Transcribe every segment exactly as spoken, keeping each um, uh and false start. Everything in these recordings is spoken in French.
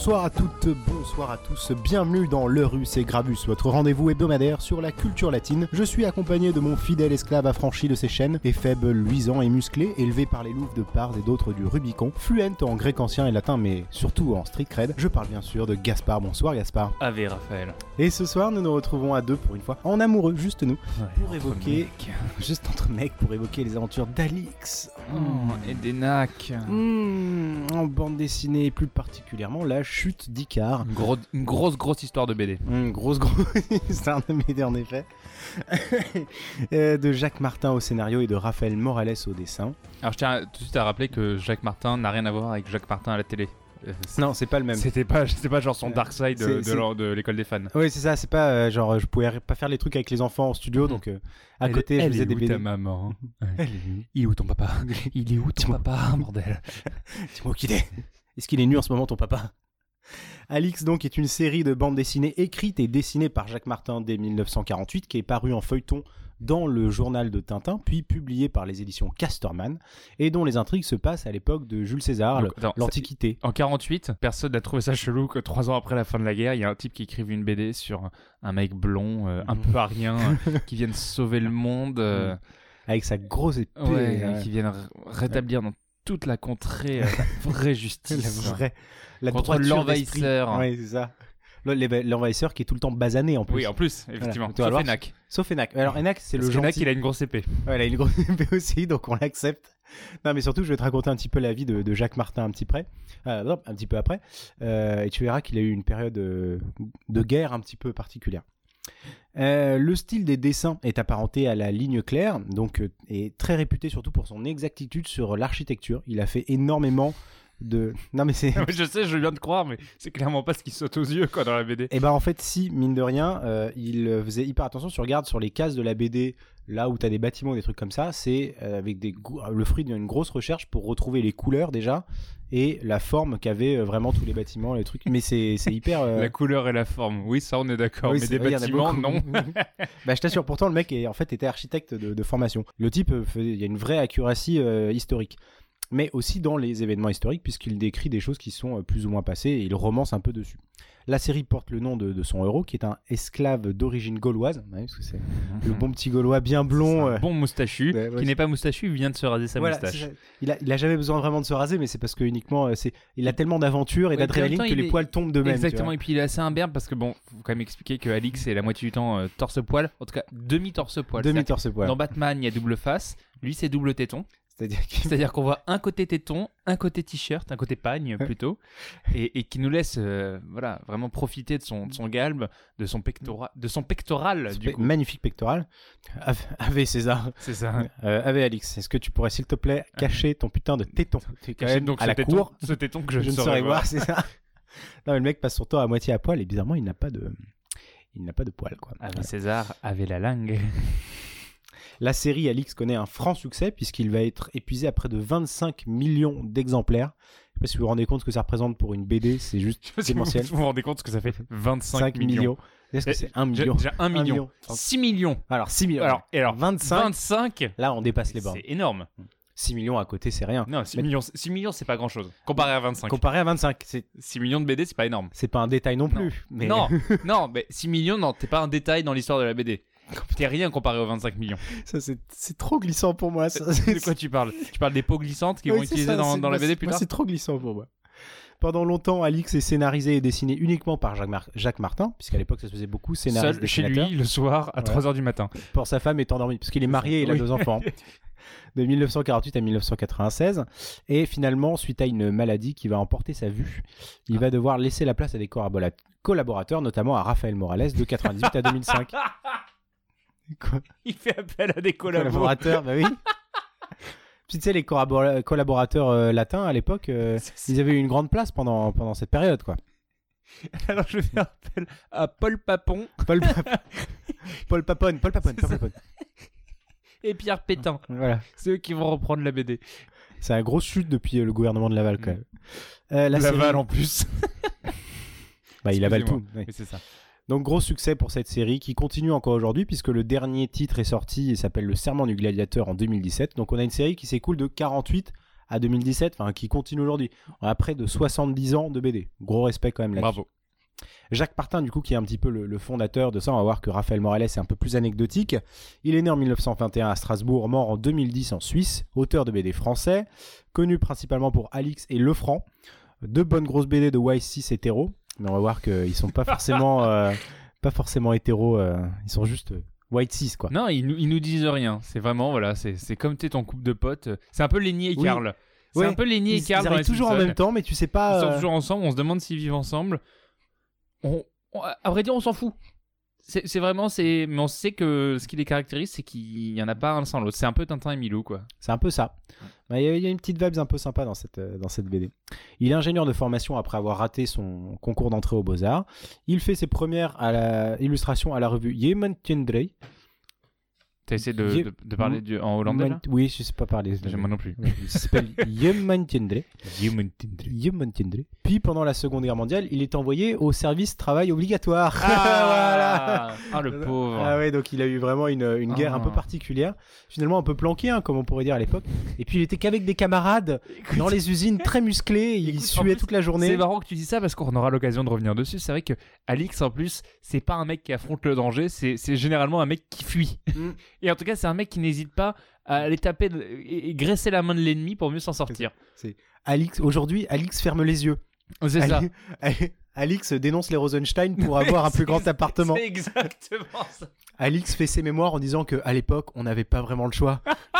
Bonsoir à toutes, bonsoir à tous, bienvenue dans l'Eurus et Gravus, votre rendez-vous hebdomadaire sur la culture latine. Je suis accompagné de mon fidèle esclave affranchi de ses chaînes, et faible, luisant et musclé, élevé par les louves de part et d'autres du Rubicon, fluent en grec ancien et latin, mais surtout en street cred. Je parle bien sûr de Gaspard. Bonsoir Gaspard. Ave Raphaël. Et ce soir, nous nous retrouvons à deux pour une fois, en amoureux, juste nous, Ouais, pour évoquer, juste entre mecs, pour évoquer les aventures d'Alix. Oh, et des nacs. Mmh, en bande dessinée, plus particulièrement la chute d'Icare. Une, gros, une grosse, grosse histoire de B D. Mmh, grosse, grosse histoire de B D en effet. euh, de Jacques Martin au scénario et de Raphaël Morales au dessin. Alors je tiens tout de suite à rappeler que Jacques Martin n'a rien à voir avec Jacques Martin à la télé. Euh, c'est- Non, c'est pas le même. C'était pas, c'était pas genre son Dark Side de, C'est- de, c'est- l'or- de l'école des fans. Oui, c'est ça, c'est pas euh, genre je pouvais pas faire les trucs avec les enfants en studio, donc euh, à Elle- côté je elle faisais est des où B D. ta maman? Elle est où Il est où ton papa? Il est où ton Dis-moi. papa, bordel? Dis-moi où qu'il est. Est-ce qu'il est nu en ce moment ton papa? Alix donc est une série de bandes dessinées écrites et dessinées par Jacques Martin dès mille neuf cent quarante-huit qui est parue en feuilleton dans le journal de Tintin puis publiée par les éditions Casterman et dont les intrigues se passent à l'époque de Jules César, Donc, le- attends, l'Antiquité. En quarante-huit, personne n'a trouvé ça chelou que trois ans après la fin de la guerre, il y a un type qui écrive une B D sur un mec blond, euh, un peu arien, euh, qui vient de sauver le monde, euh, Avec sa grosse épée. ouais, euh, qui vient r- rétablir dans toute la contrée euh, la vraie justice. la vraie, la Contre droiture l'envahisseur. d'esprit. Ouais, c'est ça. Le- l'é- L'envahisseur qui est tout le temps basané en plus. Oui, en plus, effectivement. Tu vas Sauf voir, Enac. Sauf Enac. Alors Enac, c'est le Parce gentil. qu'Enac, il a une grosse épée. Ouais, il a une grosse épée aussi, donc on l'accepte. Non, mais surtout, je vais te raconter un petit peu la vie de, de Jacques Martin un petit près, euh, non, un petit peu après, euh, et tu verras qu'il a eu une période euh, de guerre un petit peu particulière. Euh, le style des dessins est apparenté à la ligne claire, donc euh, est très réputé surtout pour son exactitude sur l'architecture. Il a fait énormément de. Non, mais c'est. Je sais, je viens de croire, mais c'est clairement pas ce qui saute aux yeux quoi, dans la B D. Et bah en fait si, mine de rien, euh, il faisait hyper attention. Si tu regardes sur les cases de la B D, là où t'as des bâtiments ou des trucs comme ça, c'est euh, avec des gros- le fruit d'une grosse recherche pour retrouver les couleurs déjà et la forme qu'avaient euh, vraiment tous les bâtiments, les trucs. Mais c'est c'est hyper... euh, La couleur et la forme, oui, ça on est d'accord, oui, mais c'est- des oui, il y en a bâtiments, beaucoup. non. Bah je t'assure, pourtant le mec est, en fait était architecte de, de formation. Le type, euh, faisait- il y a une vraie accuracy euh, historique. Mais aussi dans les événements historiques, puisqu'il décrit des choses qui sont euh, plus ou moins passées et il romance un peu dessus. La série porte le nom de, de son héros, qui est un esclave d'origine gauloise, ouais, parce que c'est le bon petit gaulois bien blond. C'est un euh, bon moustachu, Ouais, ouais, qui c'est- n'est pas moustachu, il vient de se raser sa voilà, moustache. c'est ça. il, a, il a jamais besoin vraiment de se raser, mais c'est parce que uniquement, euh, c'est, il a tellement d'aventure et Ouais, d'adrénaline puis en même que temps, les il est- poils tombent d'eux-mêmes. Exactement, et puis il est assez imberbe parce que bon, faut quand même expliquer que Alix est la moitié du temps euh, torse-poil, en tout cas demi-torse-poil. Demi C'est-à-dire torse que poil. Dans Batman, il y a double face, lui c'est double téton. C'est-à-dire qu'il C'est-à-dire qu'on voit un côté téton, un côté t-shirt, un côté pagne plutôt, et, et qui nous laisse euh, voilà, vraiment profiter de son, de son galbe, de son, pectora, de son pectoral du coup. magnifique pectoral. Ave, Ave César. C'est ça. Euh, Ave Alix, est-ce que tu pourrais s'il te plaît cacher ton putain de téton? Tu es quand Caché même donc à ce la téton, cour. ce téton que je, Je ne saurais voir, c'est ça. Non, mais le mec passe son temps à moitié à poil et bizarrement il n'a pas de, il n'a pas de poil quoi. Avec César, avait la langue. La série Alix connaît un franc succès puisqu'il va être épuisé à près de vingt-cinq millions d'exemplaires. Je sais pas si vous vous rendez compte ce que ça représente pour une B D, c'est juste Si vous démentiel. vous vous rendez compte ce que ça fait vingt-cinq cinq millions. millions. Est-ce que Et- c'est un Déjà million? déjà un million. million. six millions. Alors six millions. Alors, et alors vingt-cinq. vingt-cinq, Là on dépasse les bornes. c'est énorme. six millions à côté c'est rien. Non, six Mais- millions, six millions c'est pas grand-chose. Comparé à vingt-cinq. Comparé à vingt-cinq, c'est, six millions de B D, c'est pas énorme. c'est pas un détail non Non. plus. Mais... Non, non, mais six millions, non, t'es pas un détail dans l'histoire de la B D. T'es rien comparé aux vingt-cinq millions. Ça, c'est, c'est trop glissant pour moi. Ça. De quoi tu parles? Tu parles des pots glissantes qui Oui, vont c'est utiliser ça, dans, c'est- dans la moi, B D c'est- plus moi, tard? c'est trop glissant pour moi. Pendant longtemps, Alix est scénarisé et dessiné uniquement par Jacques, Mar- Jacques Martin, puisqu'à l'époque ça se faisait beaucoup, scénariste, Seul chez dessinateur, lui le soir à Ouais. trois heures du matin. pour sa femme est endormie, parce qu'il est marié et il a Oui. deux enfants. De mille neuf cent quarante-huit à mille neuf cent quatre-vingt-seize. Et finalement, suite à une maladie qui va emporter sa vue, il va devoir laisser la place à des corrabola- collaborateurs, notamment à Raphaël Morales de quatre-vingt-dix-huit à deux mille cinq. Quoi? Il fait appel à des collaborateurs. Collaborateurs, bah oui. Puis tu sais, les collabora- collaborateurs euh, latins à l'époque, euh, ils avaient eu une grande place pendant, pendant cette période, quoi. Alors je fais appel à Paul Papon Paul, Pap- Paul Papone, Paul Papone, Paul Papone. et Pierre Pétain. Voilà. C'est eux qui vont reprendre la B D. C'est un gros chute depuis euh, le gouvernement de Laval, quand même. Euh, la Laval série- en plus. Bah, il avale tout. Excusez-moi. oui. Mais c'est ça. Donc gros succès pour cette série qui continue encore aujourd'hui puisque le dernier titre est sorti et s'appelle Le Serment du Gladiateur en deux mille dix-sept. Donc on a une série qui s'écoule de quarante-huit à deux mille dix-sept, enfin qui continue aujourd'hui. On a près de soixante-dix ans de B D. Gros respect quand même là-dessus. Bravo. Jacques Martin, du coup, qui est un petit peu le, le fondateur de ça, on va voir que Raphaël Morales est un peu plus anecdotique. Il est né en mille neuf cent vingt et un à Strasbourg, mort en deux mille dix en Suisse, auteur de B D français, connu principalement pour Alix et Lefranc, deux bonnes grosses B D de Y six hétéros, mais on va voir qu'ils sont pas forcément, euh, pas forcément hétéros, euh, ils sont juste euh, White six quoi. Non, ils, nous- ils nous disent rien. C'est vraiment, voilà, c'est, c'est comme t'es ton couple de potes. C'est un peu Lenny et Oui. Carl. C'est Ouais. un peu Lenny et Ils, Carl ils dans arrivent les toujours en Simpsons. même temps, mais tu sais Ils pas. sont euh, toujours ensemble, on se demande s'ils vivent ensemble. On, on- à vrai dire, on s'en fout. C'est, c'est vraiment, c'est, mais on sait que ce qui les caractérise, c'est qu'il y en a pas un sans l'autre. C'est un peu Tintin et Milou, quoi. C'est un peu ça. Il y, a- il y a une petite vibe un peu sympa dans cette, euh, dans cette B D. Il est ingénieur de formation après avoir raté son concours d'entrée aux Beaux-Arts. Il fait ses premières à la illustration à la revue Jemantjendre. T'as essayé de, Ye- de, de parler du, en hollandais, là? Oui, je sais pas parler. Moi non plus. Ça s'appelle Jemantjendre. Jemantjendre. Puis pendant la Seconde Guerre mondiale, il est envoyé au service travail obligatoire. Ah, ah, le pauvre. Ah ouais, donc il a eu vraiment une, une guerre Ah. un peu particulière, finalement un peu planquée, hein, comme on pourrait dire à l'époque. Et puis il était qu'avec des camarades dans les usines très musclés, il Écoute, en suait plus, toute la journée. C'est marrant que tu dis ça parce qu'on aura l'occasion de revenir dessus. C'est vrai que Alix, en plus, c'est pas un mec qui affronte le danger, c'est, c'est généralement un mec qui fuit. Mm. Et en tout cas, c'est un mec qui n'hésite pas à aller taper de- et, et graisser la main de l'ennemi pour mieux s'en sortir. Alix, aujourd'hui, Alix ferme les yeux. C'est ça. Ali- Alix dénonce les Rosenstein pour avoir un plus grand C'est- appartement. C'est exactement ça. Alix fait ses mémoires en disant que à l'époque, on n'avait pas vraiment le choix.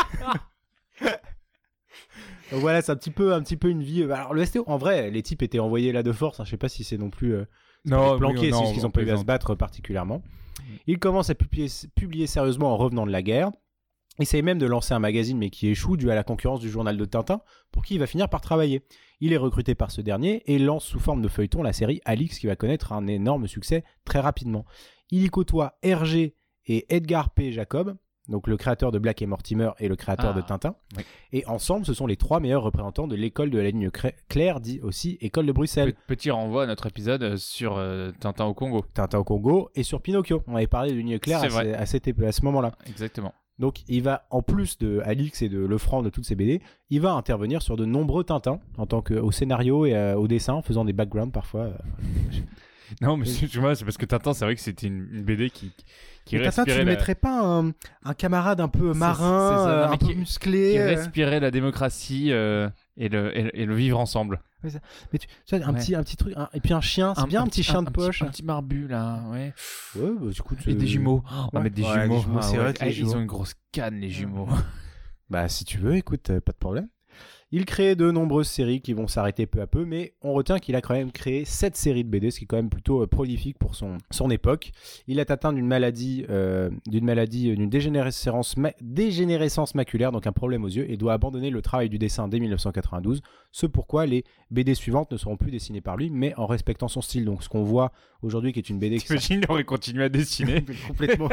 Donc voilà, c'est un petit peu, un petit peu une vie. Alors le S T O, en vrai, les types étaient envoyés là de force. Hein, je sais pas si c'est non plus euh, Non, planqué, oui, non, c'est juste qu'ils on ont pas eu à se plaisante. battre particulièrement. Il commence à publier, publier sérieusement en revenant de la guerre. Essaye même de lancer un magazine, mais qui échoue dû à la concurrence du journal de Tintin, pour qui il va finir par travailler. Il est recruté par ce dernier et lance sous forme de feuilleton la série Alix, qui va connaître un énorme succès très rapidement. Il y côtoie Hergé et Edgar P. Jacob, donc le créateur de Black et Mortimer et le créateur Ah, de Tintin. oui. Et ensemble, ce sont les trois meilleurs représentants de l'école de la ligne cra- claire, dit aussi école de Bruxelles. Pe- Petit renvoi à notre épisode euh, sur euh, Tintin au Congo. Tintin au Congo et sur Pinocchio. On avait parlé de ligne claire C'est à, vrai. ce- à, cette ép- à ce moment-là. Exactement. Donc il va, en plus de Alix et de Lefranc de toutes ces B D, il va intervenir sur de nombreux Tintins en tant qu'au scénario et euh, au dessin, en faisant des backgrounds parfois. euh. Non, mais tu vois, c'est parce que Tintin, c'est vrai que c'était une, une B D qui, qui Mais Tintin, tu respirait ne la- mettrais pas un, un camarade un peu C'est- marin, c'est ça, euh, non, mais un peu qui- musclé qui euh. respirait la démocratie euh, et, le, et, le- et le vivre ensemble. Mais tu, tu sais, un, Ouais. petit, un petit truc, un- et puis un chien, c'est bien un petit chien de poche. Un, petit barbu là, ouais. Ouais, bah, du coup, Et tu- des jumeaux. Oh, on va Ouais. mettre des Ouais, jumeaux. des jumeaux, Ah c'est ouais. vrai que les Ah, jumeaux. Ils ont une grosse canne, les jumeaux. Bah, si tu veux, écoute, euh, pas de problème. Il crée de nombreuses séries qui vont s'arrêter peu à peu, mais on retient qu'il a quand même créé sept séries de B D, ce qui est quand même plutôt euh, prolifique pour son, son époque. Il est atteint d'une maladie, euh, d'une maladie, euh, d'une dégénérescence, ma- dégénérescence maculaire, donc un problème aux yeux, et doit abandonner le travail du dessin dès mille neuf cent quatre-vingt-douze. Ce pourquoi les B D suivantes ne seront plus dessinées par lui, mais en respectant son style. Donc ce qu'on voit aujourd'hui, qui est une B D qui T'imagines, il aurait continué à dessiner. complètement.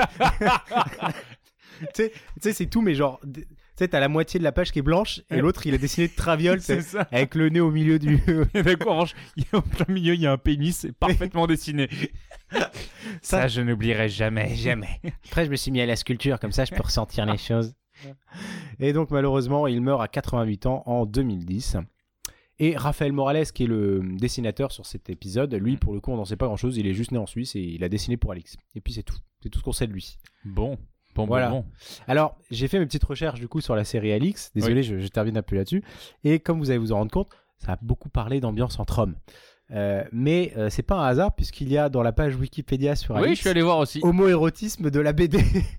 Tu sais, tu sais, c'est tout, mais genre, d- tu sais, t'as la moitié de la page qui est blanche et l'autre il est dessiné de traviole, tu sais, C'est ça. avec le nez au milieu du. Et d'accord, en revanche, il y a au plein milieu, il y a un pénis c'est parfaitement dessiné. Ça, je n'oublierai jamais, jamais. Après, je me suis mis à la sculpture, comme ça je peux ressentir les choses. Et donc, malheureusement, il meurt à quatre-vingt-huit ans en deux mille dix. Et Raphaël Morales, qui est le dessinateur sur cet épisode, lui, pour le coup, on n'en sait pas grand chose. Il est juste né en Suisse et il a dessiné pour Alix. Et puis, c'est tout. C'est tout ce qu'on sait de lui. Bon, bon, Voilà. bon, bon. Alors, j'ai fait mes petites recherches du coup sur la série Alix. Désolé, je, je termine un peu là-dessus. Et comme vous allez vous en rendre compte, ça a beaucoup parlé d'ambiance entre hommes. Euh, mais euh, c'est pas un hasard puisqu'il y a dans la page Wikipédia sur Oui, Alix je suis allé voir aussi. homoérotisme de la B D.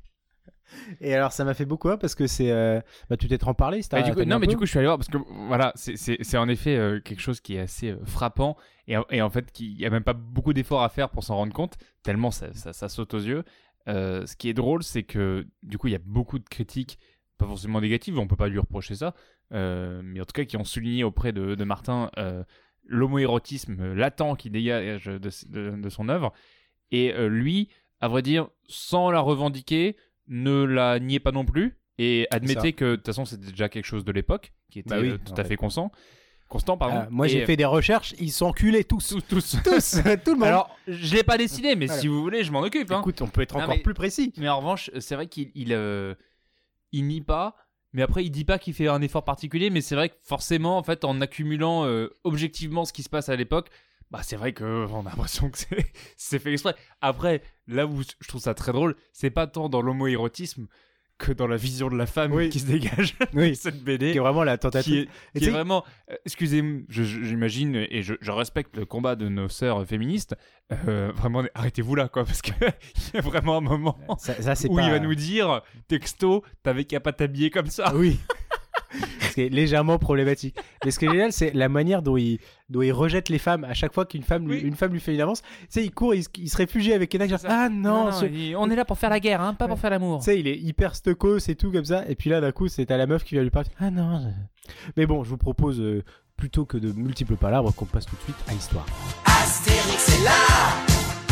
Et alors, ça m'a fait beaucoup rire parce que c'est. euh, Bah, tu t'es en parlé, Bah, du coup, non, mais du coup, je suis allé voir parce que voilà, c'est, c'est, c'est en effet euh, quelque chose qui est assez euh, frappant et, et en fait, il n'y a même pas beaucoup d'efforts à faire pour s'en rendre compte, tellement ça, ça, ça saute aux yeux. Euh, ce qui est drôle, c'est que du coup, il y a beaucoup de critiques, pas forcément négatives, on peut pas lui reprocher ça, euh, mais en tout cas qui ont souligné auprès de, de Martin euh, l'homoérotisme latent qui dégage de, de, de son œuvre. Et euh, lui, à vrai dire, sans la revendiquer, ne la niait pas non plus et admettait que de toute façon c'était déjà quelque chose de l'époque qui était Bah oui, euh, tout en à fait. fait constant. Constant, pardon. Ah, moi, Et, j'ai fait des recherches, ils sont enculés tous. tous, tous. Tous, tout le monde. Alors, je l'ai pas dessiné, mais Voilà. si vous voulez, je m'en occupe. Hein. écoute, on peut être Non, encore mais- plus précis. Mais en revanche, c'est vrai qu'il il, euh, il nie pas, Mais après, il dit pas qu'il fait un effort particulier, mais c'est vrai que forcément, en fait, en accumulant euh, objectivement ce qui se passe à l'époque, bah c'est vrai que on a l'impression que c'est, c'est fait exprès. Après, là où je trouve ça très drôle, c'est pas tant dans l'homoérotisme que dans la vision de la femme Oui. qui se dégage Oui. cette B D. Qui est vraiment la tentative. Qui est, Et qui est tu sais- vraiment, euh, excusez-moi, je- je- j'imagine et je, je respecte le combat de nos sœurs féministes. euh, vraiment, arrêtez-vous là, quoi, parce que il y a vraiment un moment Ça, ça, c'est où pas... il va nous dire, texto, t'avais qu'à pas t'habiller comme ça. Oui. Ce qui est légèrement problématique. Mais ce qui est génial, c'est la manière dont il, dont il rejette les femmes à chaque fois qu'une femme, lui, Oui. une femme lui fait une avance. Tu sais, il court, il, se- il se réfugie avec Enak. Genre, C'est ça. ah non, ce- il- on est là pour faire la guerre, hein, pas pour Ouais. faire l'amour. Tu sais, il est hyper stucco, c'est tout comme ça. Et puis là, d'un coup, c'est à la meuf qui va lui parler. Ah non. je- Mais bon, je vous propose, euh, plutôt que de multiples palabres, qu'on passe tout de suite à l'histoire. Astérix est là,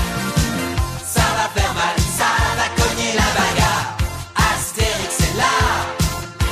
ça va faire mal, ça va cogner la bagarre. Astérix est là,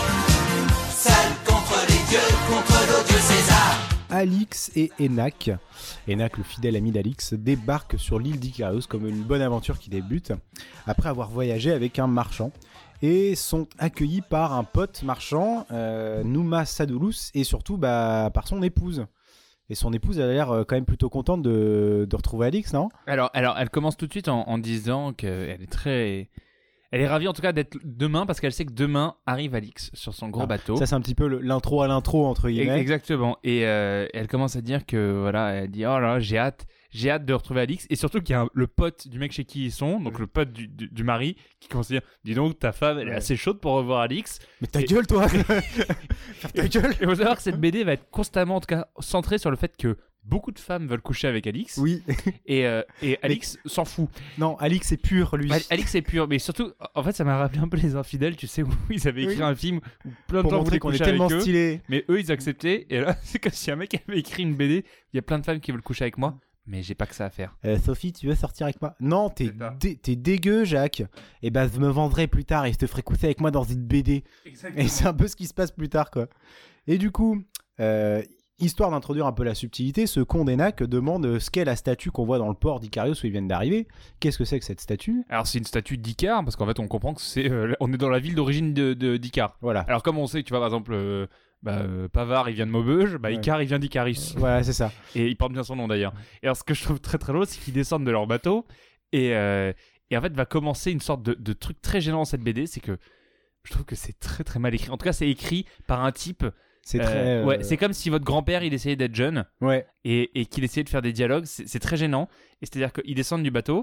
seul contre les dieux, contre l'odieux César. Alix et Enak, Enak, le fidèle ami d'Alix, débarquent sur l'île d'Icarios comme une bonne aventure qui débute, après avoir voyagé avec un marchand, et sont accueillis par un pote marchand, euh, Nouma Sadoulos, et surtout bah, par son épouse. Et son épouse elle a l'air euh, quand même plutôt contente de, de retrouver Alix, non ? Alors, alors, elle commence tout de suite en, en disant qu'elle est très... Elle est ravie en tout cas d'être demain parce qu'elle sait que demain arrive Alix sur son gros Ah, bateau. Ça c'est un petit peu le- l'intro à l'intro, entre E- guillemets. Exactement. Et euh, elle commence à dire que voilà, elle dit oh là là, j'ai hâte, j'ai hâte de retrouver Alix. Et surtout qu'il y a un- le pote du mec chez qui ils sont, donc le pote du, du, du mari, qui commence à dire dis donc ta femme elle est Ouais. assez chaude pour revoir Alix. Mais ta Et- gueule toi Ferme ta gueule. Et il faut savoir que cette B D va être constamment en tout cas centrée sur le fait que beaucoup de femmes veulent coucher avec Alix. Oui. Et, euh, et Alix s'en fout. Non, Alix est pur, lui. Al- Alix est pur, mais surtout, en fait, ça m'a rappelé un peu les infidèles, tu sais, où ils avaient écrit Oui. un film où plein de Pour gens montrer voulaient qu'on est coucher tellement avec eux, stylé. mais eux ils acceptaient. Et là, c'est comme si un mec avait écrit une B D. Il y a plein de femmes qui veulent coucher avec moi, mais j'ai pas que ça à faire. Euh, Sophie, tu veux sortir avec moi ? Non, t'es, C'est ça. dé- t'es dégueu, Jacques. Et ben, je me vendrai plus tard et je te ferai coucher avec moi dans une B D. Et c'est un peu ce qui se passe plus tard, quoi. Et du coup, euh, histoire d'introduire un peu la subtilité, ce con d'Enak demande ce qu'est la statue qu'on voit dans le port d'Icarios où ils viennent d'arriver. Qu'est-ce que c'est que cette statue ? Alors c'est une statue d'Icar, parce qu'en fait on comprend que c'est, euh, on est dans la ville d'origine de, de- d'Icar. Voilà. Alors comme on sait, tu vois par exemple, euh, bah, euh, Pavard il vient de Maubeuge, bah Ouais. Icar il vient d'Icaris. Voilà, c'est ça. Et il porte bien son nom d'ailleurs. Et alors ce que je trouve très très drôle, c'est qu'ils descendent de leur bateau et, euh, et en fait va commencer une sorte de, de truc très gênant dans cette B D, c'est que je trouve que c'est très très mal écrit. En tout cas c'est écrit par un type. C'est euh, très. euh, Ouais, c'est comme si votre grand-père il essayait d'être jeune Ouais. et, et qu'il essayait de faire des dialogues. C'est, c'est très gênant. Et c'est-à-dire qu'ils descendent du bateau.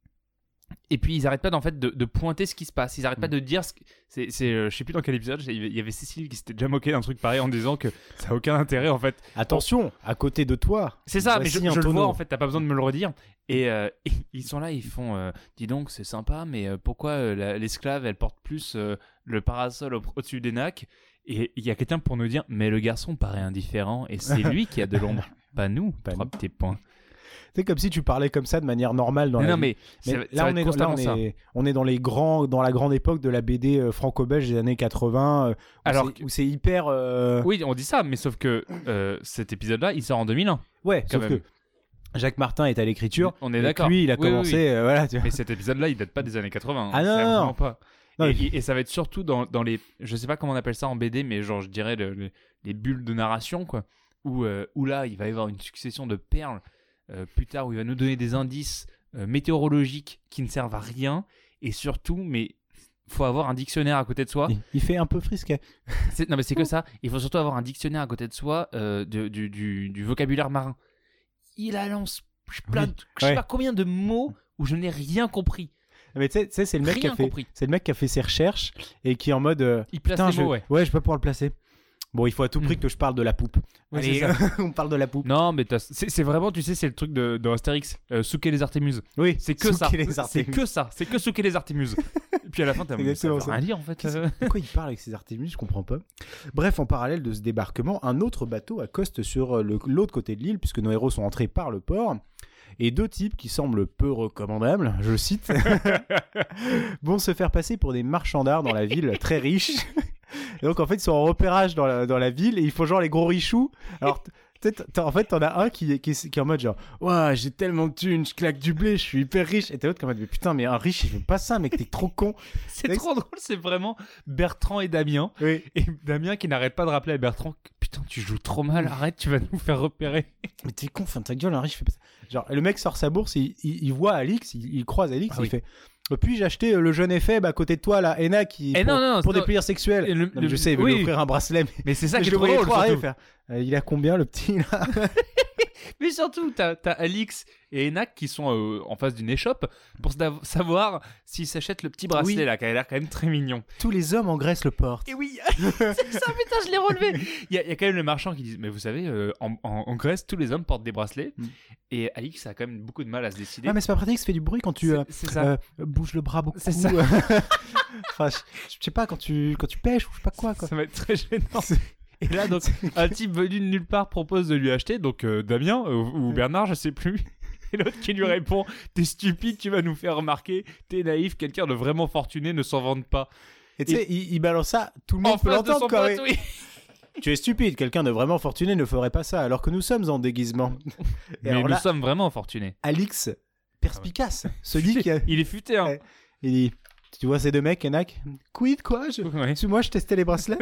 Et puis ils arrêtent pas en fait de, de pointer ce qui se passe. Ils arrêtent pas de dire ce que... c'est, c'est euh, je sais plus dans quel épisode. Il y avait Cécile qui s'était déjà moquée d'un truc pareil en disant que ça a aucun intérêt en fait. Attention, à côté de toi. C'est ça, mais je, voici un je le tonneau. vois en fait. T'as pas besoin de me le redire. Et, euh, et ils sont là, ils font. euh, Dis donc, c'est sympa, mais euh, pourquoi euh, la- l'esclave elle porte plus euh, le parasol au- au-dessus des nacs? Et il y a quelqu'un pour nous dire, mais le garçon paraît indifférent et c'est lui qui a de l'ombre, pas nous. Pas Trois nous. petits points. C'est comme si tu parlais comme ça de manière normale dans Non, la non, vie. mais, Mais ça va- ça là, va on être est, là, constamment on, ça. est, on est dans les grands, dans la grande époque de la B D euh, franco-belge des années quatre-vingts, euh, où, Alors c'est, que- où c'est hyper. euh, Oui, on dit ça, mais sauf que euh, cet épisode-là, il sort en deux mille un. ouais, quand sauf même. que Jacques Martin est à l'écriture. On est et d'accord. Lui, il a Oui, oui, commencé. oui. euh, voilà, tu vois. Mais cet épisode-là, il date pas des années quatre-vingts. hein. Ah non, C'est non, vraiment non. pas. Non, et, mais- et- et ça va être surtout dans, dans les. Je sais pas comment on appelle ça en B D, mais genre, je dirais le- le- les bulles de narration, quoi. Où, euh, où là, il va y avoir une succession de perles euh, plus tard, où il va nous donner des indices euh, météorologiques qui ne servent à rien. Et surtout, mais. Faut avoir un dictionnaire à côté de soi. Il, il fait un peu frisquet. C'est- non, mais c'est que ça. Il faut surtout avoir un dictionnaire à côté de soi euh, de- du, du- du vocabulaire marin. Il annonce plein de- je sais ouais. pas combien de mots où je n'ai rien compris. Mais tu sais- tu sais, c'est le mec qui Rien a fait. compris. C'est le mec qui a fait ses recherches et qui est en mode. euh, Il place Putain, les je... mots, ouais. ouais, je peux pas pouvoir le placer. Bon, il faut à tout prix Mm. que je parle de la poupe. Ouais, Allez, c'est ça. on parle de la poupe. Non, mais t'as- c'est c'est vraiment, tu sais, c'est le truc de, de Astérix. Euh, Souquet les Artémuses. Oui, C'est que ça. Souquet les C'est Artémuses. que ça. C'est que Souquet les Artémuses. Et puis à la fin, t'as Exactement ça. ça. veut rien dire en fait. Qu'est-ce- euh. De quoi il parle avec ses Artémus, je comprends pas. Bref, en parallèle de ce débarquement, un autre bateau accoste sur le- l'autre côté de l'île, puisque nos héros sont entrés par le port. Et deux types qui semblent peu recommandables, je cite, vont se faire passer pour des marchands d'art dans la ville très riche. Et donc en fait, ils sont en repérage dans la, dans la ville et ils font genre les gros richoux. Alors, t- T'sais, t'as- en fait, t'en as un qui, est- qui, est- qui est en mode genre, ouah, j'ai tellement de thunes, je claque du blé, je suis hyper riche. Et t'as l'autre qui est en mode, mais putain, mais un riche, il fait pas ça, mec, t'es trop con. C'est Mec, trop drôle, c'est vraiment Bertrand et Damien. Oui. Et Damien qui n'arrête pas de rappeler à Bertrand putain, tu joues trop mal, arrête, tu vas nous faire repérer. Mais t'es con, fin de ta gueule, un riche, il fait pas ça. Genre, le mec sort sa bourse, il, il, il voit Alix, il, il croise Alix, Ah il oui. fait. Puis j'ai acheté euh, le jeune Epheb à côté de toi, là, Ena, qui. Eh pour, non, non, non, pour c'est- des plaisirs sexuels. Et le- Non, mais le- je sais, il veut oui. lui offrir un bracelet. Mais, Mais c'est ça mais qui est je le trop voyais drôle. trop arriver, surtout. faire. Euh, il a combien le petit là? Mais surtout, t'as, t'as Alix et Enak qui sont euh, en face d'une échoppe pour sa- savoir s'ils s'achètent le petit bracelet Oui. là, qui a l'air quand même très mignon. Tous les hommes en Grèce le portent. Et oui, c'est ça, putain, je l'ai relevé. Il y, a, il y a quand même le marchand qui dit, mais vous savez, euh, en, en- en Grèce, tous les hommes portent des bracelets. Mm. Et Alix a quand même beaucoup de mal à se décider. Ah, mais c'est pas pratique, ça fait du bruit quand tu C'est- euh, c'est ça. euh, bouges le bras beaucoup. C'est ça. Enfin, je, je sais pas, quand tu, quand tu pêches ou je sais pas quoi. quoi. Ça va être très gênant. C'est- Et là, donc, un type venu de nulle part propose de lui acheter, donc euh, Damien euh, ou Bernard, je sais plus. Et l'autre qui lui répond, t'es stupide, tu vas nous faire remarquer, t'es naïf, quelqu'un de vraiment fortuné ne s'en vante pas. Et tu sais, il, il balance ça, tout le monde En peut face de son l'entendre quoi. pote, oui. oui. Tu es stupide, quelqu'un de vraiment fortuné ne ferait pas ça, alors que nous sommes en déguisement. Et Mais alors nous là, sommes vraiment fortunés. Alix, perspicace, se dit qu'il y a... Il est futé, hein. Ouais. Il dit, tu vois ces deux mecs, Enak, quid quoi je... Ouais. Tu- Moi, je testais les bracelets.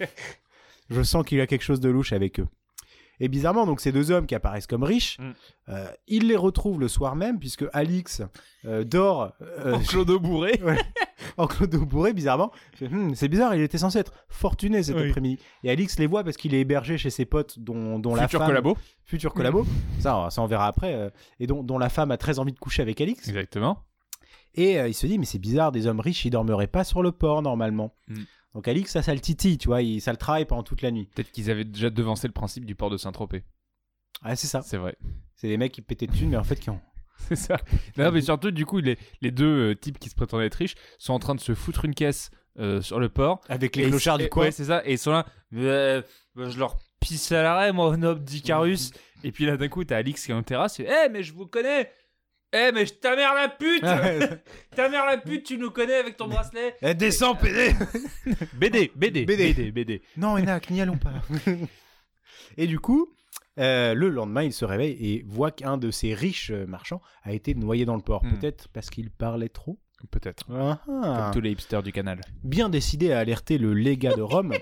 Je sens qu'il y a quelque chose de louche avec eux. Et bizarrement, donc ces deux hommes qui apparaissent comme riches, Mm. euh, il les retrouve le soir même, puisque Alix euh, dort euh, En clodo bourré. en clodo bourré, bizarrement. Je fais, Hmm, c'est bizarre, il était censé être fortuné cet Oui. après-midi. Et Alix les voit parce qu'il est hébergé chez ses potes, dont, dont la Futur femme... collabo. Futur collabo. ça, ça, on verra après. euh, et dont, dont la femme a très envie de coucher avec Alix. Exactement. Et euh, il se dit, mais c'est bizarre, des hommes riches, ils dormiraient pas sur le port, normalement. Mm. Donc Alix, ça, ça le titille, tu vois, il, ça le travaille pendant toute la nuit. Peut-être qu'ils avaient déjà devancé le principe du port de Saint-Tropez. Ah, c'est ça. C'est vrai. C'est des mecs qui pétaient de thunes, mais en fait qui ont... C'est ça. Non, mais surtout, du coup, les, les deux euh, types qui se prétendent être riches sont en train de se foutre une caisse euh, sur le port. Avec les Et- clochards et- du coin. Ouais, c'est ça. Et ils sont là. Euh, bah, je leur pisse à l'arrêt, moi, au noble d'Icarus. Et puis là, d'un coup, t'as Alix qui est en terrasse. Et, Eh, mais je vous connais. Eh, mais je- ta mère la pute. Ta mère la pute, tu nous connais avec ton bracelet. Eh, descends, pédé. B D, B D, B D. B D, B D. Non, Enak, n'y allons pas. Et du coup, euh, le lendemain, il se réveille et voit qu'un de ces riches euh, marchands a été noyé dans le port. Hmm. Peut-être parce qu'il parlait trop. Peut-être. Ah, ah. Comme tous les hipsters du canal. Bien décidé à alerter le légat de Rome,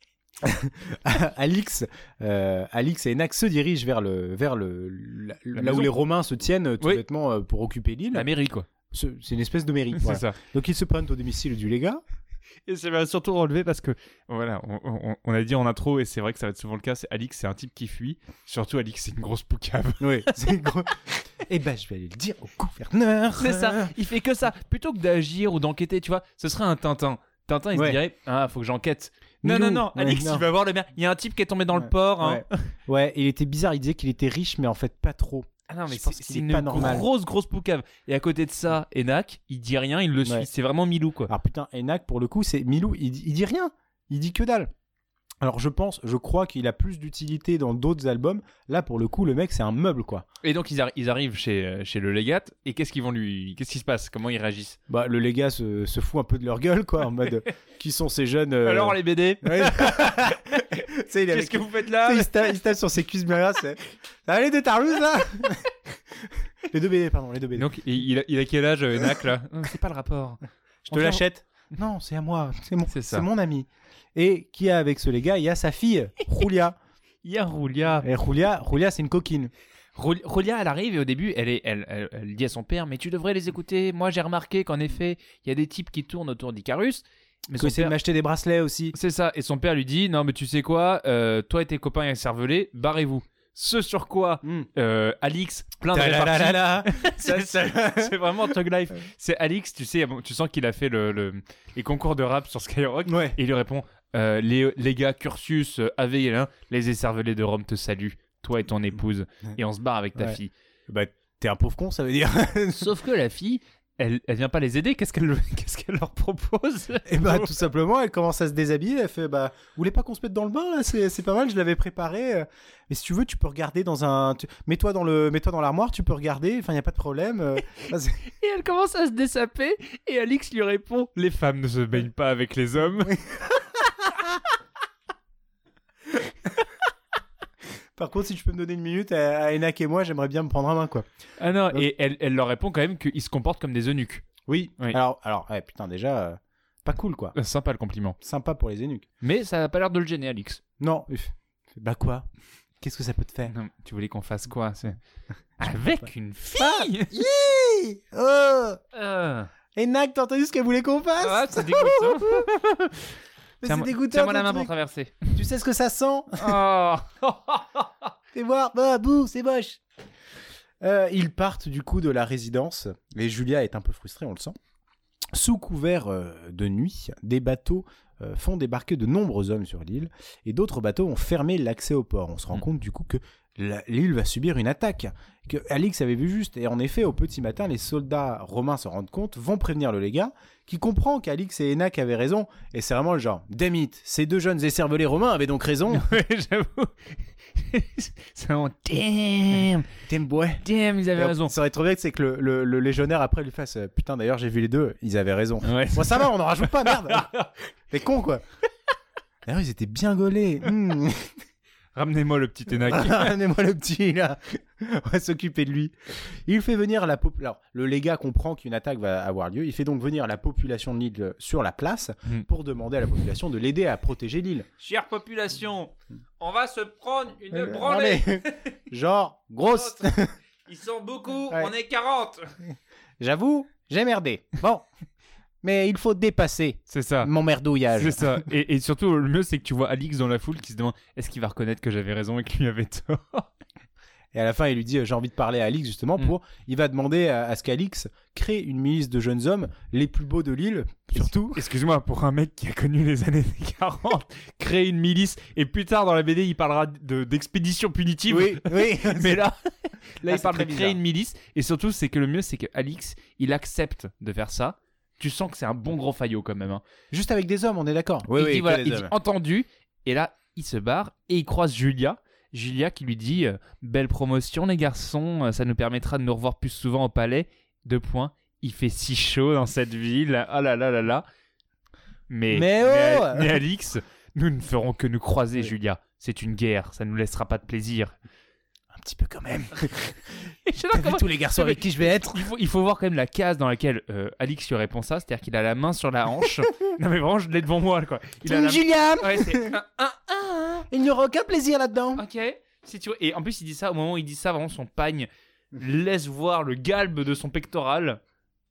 Alix, euh, Alix et Enak se dirigent vers le, vers le, la- La là où maison. les Romains se tiennent euh, tout Oui. bêtement euh, pour occuper l'île. La mairie, quoi. Ce- C'est une espèce de mairie. voilà. C'est ça. Donc ils se prennent au domicile du légat. Et ça va surtout relever parce que, voilà, on, on- on a dit en intro, et c'est vrai que ça va être souvent le cas, c'est Alix, c'est un type qui fuit. Surtout, Alix, c'est une grosse poucave. Oui, c'est gros. Eh ben, je vais aller le dire au gouverneur. C'est ça, il fait que ça. Plutôt que d'agir ou d'enquêter, tu vois, ce serait un Tintin. Tintin, il Ouais. se dirait, ah, faut que j'enquête. Non, Milou. non, non, Ouais, Alix, non. il va voir le maire. Il y a un type qui est tombé dans le Ouais. port. Hein. Ouais. Ouais, il était bizarre. Il disait qu'il était riche, mais en fait pas trop. Ah non, mais Je pense c'est qu'il c'est est une pas normal. grosse, grosse poucave. Et à côté de ça, Enak, il dit rien, il le suit. Ouais. C'est vraiment Milou, quoi. Alors putain, Enak pour le coup, c'est Milou. Il, dit- il dit rien. Il dit que dalle. Alors je pense, je crois qu'il a plus d'utilité dans d'autres albums. Là pour le coup, le mec c'est un meuble quoi. Et donc, ils, arri- ils arrivent chez, euh, chez le légat. Et qu'est-ce qu'ils vont lui. Qu'est-ce qui se passe? Comment ils réagissent? Bah le légat se, se fout un peu de leur gueule quoi, en mode qui sont ces jeunes. euh, Alors, les B D, ouais. Tu sais, il est avec- qu'est-ce que vous faites tu là? sais, il se tape, il se tape sur ses cuisses derrière, c'est. Ça va les deux tarlouses là. Les deux B D, pardon, les deux B D. Donc, il, il a, il a quel âge, euh, Enak, là? C'est pas le rapport. Je te l'achète. Non, c'est à moi. C'est mon, C'est ça. c'est mon ami. Et qui a avec ce légat, il y a sa fille, Julia. Il y a Roulia. Et Julia, Julia, c'est une coquine. Roul- Roulia, elle arrive et au début, elle, est, elle, elle, elle dit à son père, mais tu devrais les écouter. Moi, j'ai remarqué qu'en effet, il y a des types qui tournent autour d'Icarus. Mais Que son c'est de père... m'acheter des bracelets aussi. C'est ça. Et son père lui dit, non, mais tu sais quoi, euh, toi et tes copains et cervelés, barrez-vous. Ce sur quoi Mm. euh, Alix, plein de réparties. Ta-la-la-la-la. C'est c'est vraiment Thug Life. C'est Alix, tu sais, tu sens qu'il a fait le, le- les concours de rap sur Skyrock. Ouais. Et il lui répond euh, les, les gars, Cursus, euh, Ave, hein, les écervelés de Rome te saluent, toi et ton épouse. Et on se barre avec ta Ouais. fille. Bah, t'es un pauvre con, ça veut dire. Sauf que la fille, elle, elle vient pas les aider. Qu'est-ce qu'elle qu'est-ce qu'elle leur propose? Et bah, tout simplement, elle commence à se déshabiller. Elle fait, bah, vous voulez pas qu'on se mette dans le bain là? C'est, c'est pas mal, je l'avais préparé. euh. Mais si tu veux, tu peux regarder dans un. tu- Mets-toi dans le, mets-toi dans l'armoire, tu peux regarder. Enfin, y a pas de problème. euh. Ah, c'est- Et elle commence à se dessaper. Et Alix lui répond les femmes ne se baignent pas avec les hommes. Par contre, si tu peux me donner une minute à, à Enak et moi, j'aimerais bien me prendre en main, quoi. Ah non, Donc- et elle, elle leur répond quand même qu'ils se comportent comme des eunuques. Oui. Oui. Alors, alors, ouais, putain, déjà, euh, pas cool, quoi. Euh, Sympa le compliment. Sympa pour les eunuques. Mais ça n'a pas l'air de le gêner, Alix. Non. Bah quoi? Qu'est-ce que ça peut te faire? Non, tu voulais qu'on fasse quoi? C'est... Avec une fille. Hi Oh Euh. Enak, t'as entendu ce qu'elle voulait qu'on fasse? Ah, c'est dégoûtant. Mais Tiens, c'est dégoûtant. Tiens-moi la ton main pour truc. traverser. Tu sais ce que ça sent? Oh. Fais voir. Bah, bouh, c'est moche. Euh, ils partent du coup de la résidence et Julia est un peu frustrée, on le sent. Sous couvert euh, de nuit, des bateaux euh, font débarquer de nombreux hommes sur l'île et d'autres bateaux ont fermé l'accès au port. On se rend Mm. compte du coup que la- l'île va subir une attaque, que Alix avait vu juste. Et en effet, au petit matin, les soldats romains se rendent compte, vont prévenir le légat, qui comprend qu'Alix et Enak avaient raison. Et c'est vraiment le genre, damn it, ces deux jeunes écervelés romains avaient donc raison. Ouais, j'avoue. C'est vraiment damn, Damn boy. damn, ils avaient Et raison. Ça aurait trop bien que c'est que le, le- le légionnaire après lui fasse euh, putain d'ailleurs j'ai vu les deux, ils avaient raison. Ouais. Bon ça va, on en rajoute pas, merde. T'es con quoi. D'ailleurs ils étaient bien gaulés. Mmh. Ramenez-moi le petit Enak. Ramenez-moi le petit là. On va s'occuper de lui. Il fait venir la pop... Alors le légat comprend qu'une attaque va avoir lieu. Il fait donc venir la population de l'île sur la place Mm. pour demander à la population de l'aider à protéger l'île. Chère population, on va se prendre une Euh, allez. Genre grosse. Ils sont beaucoup, Ouais. on est quarante. J'avoue, j'ai merdé. Bon. Mais il faut dépasser C'est ça. mon merdouillage. C'est ça. Et, et surtout, le mieux, c'est que tu vois Alix dans la foule qui se demande est-ce qu'il va reconnaître que j'avais raison et que lui avait tort. Et à la fin, il lui dit euh, j'ai envie de parler à Alix justement Mm. pour. Il va demander à, à ce qu'Alix crée une milice de jeunes hommes les plus beaux de l'île, surtout. Excuse-moi, pour un mec qui a connu les années quarante, créer une milice, et plus tard dans la B D, il parlera de, d'expédition punitive. Oui, oui. Mais là, là Ah, il c'est parle de très créer bizarre. une milice. Et surtout, c'est que le mieux, c'est que Alix, il accepte de faire ça. Tu sens que c'est un bon gros faillot quand même. Hein. Juste avec des hommes, on est d'accord. il dit, voilà, il dit entendu. Et là, il se barre et il croise Julia. Julia qui lui dit euh, belle promotion les garçons, euh, ça nous permettra de nous revoir plus souvent au palais. Deux points. Il fait si chaud dans cette ville. Ah là là là là. Mais, Mais mais, oh mais Alix, nous ne ferons que nous croiser, Oui. Julia. C'est une guerre, ça ne nous laissera pas de plaisir. Un petit peu quand même. Et je sais pas T'as vu comment- tous les garçons avec qui je vais être? il, faut, il faut voir quand même la case dans laquelle euh, Alix lui répond ça, c'est-à-dire qu'il a la main sur la hanche. Non mais vraiment, je l'ai devant moi quoi. Il a la... Julia, Ouais, c'est un, un, un. il n'y aura aucun plaisir là-dedans. Ok. Si tu vois... Et en plus, il dit ça au moment où il dit ça, vraiment son pagne laisse voir le galbe de son pectoral.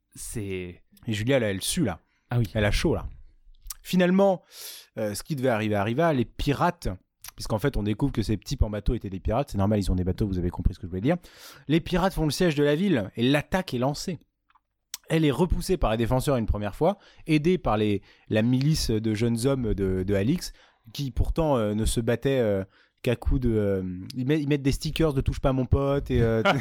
C'est. Et Julia, là, elle sue là. Ah oui. Elle a chaud là. Finalement, euh, ce qui devait arriver arriva. Les pirates, puisqu'en fait on découvre que ces types en bateau étaient des pirates, c'est normal, ils ont des bateaux, vous avez compris ce que je voulais dire. Les pirates font le siège de la ville et l'attaque est lancée. Elle est repoussée par les défenseurs une première fois, aidée par les, la milice de jeunes hommes de, de Alix, qui pourtant euh, ne se battaient euh, qu'à coups de... euh, ils, met- ils mettent des stickers de touche pas à mon pote et... euh,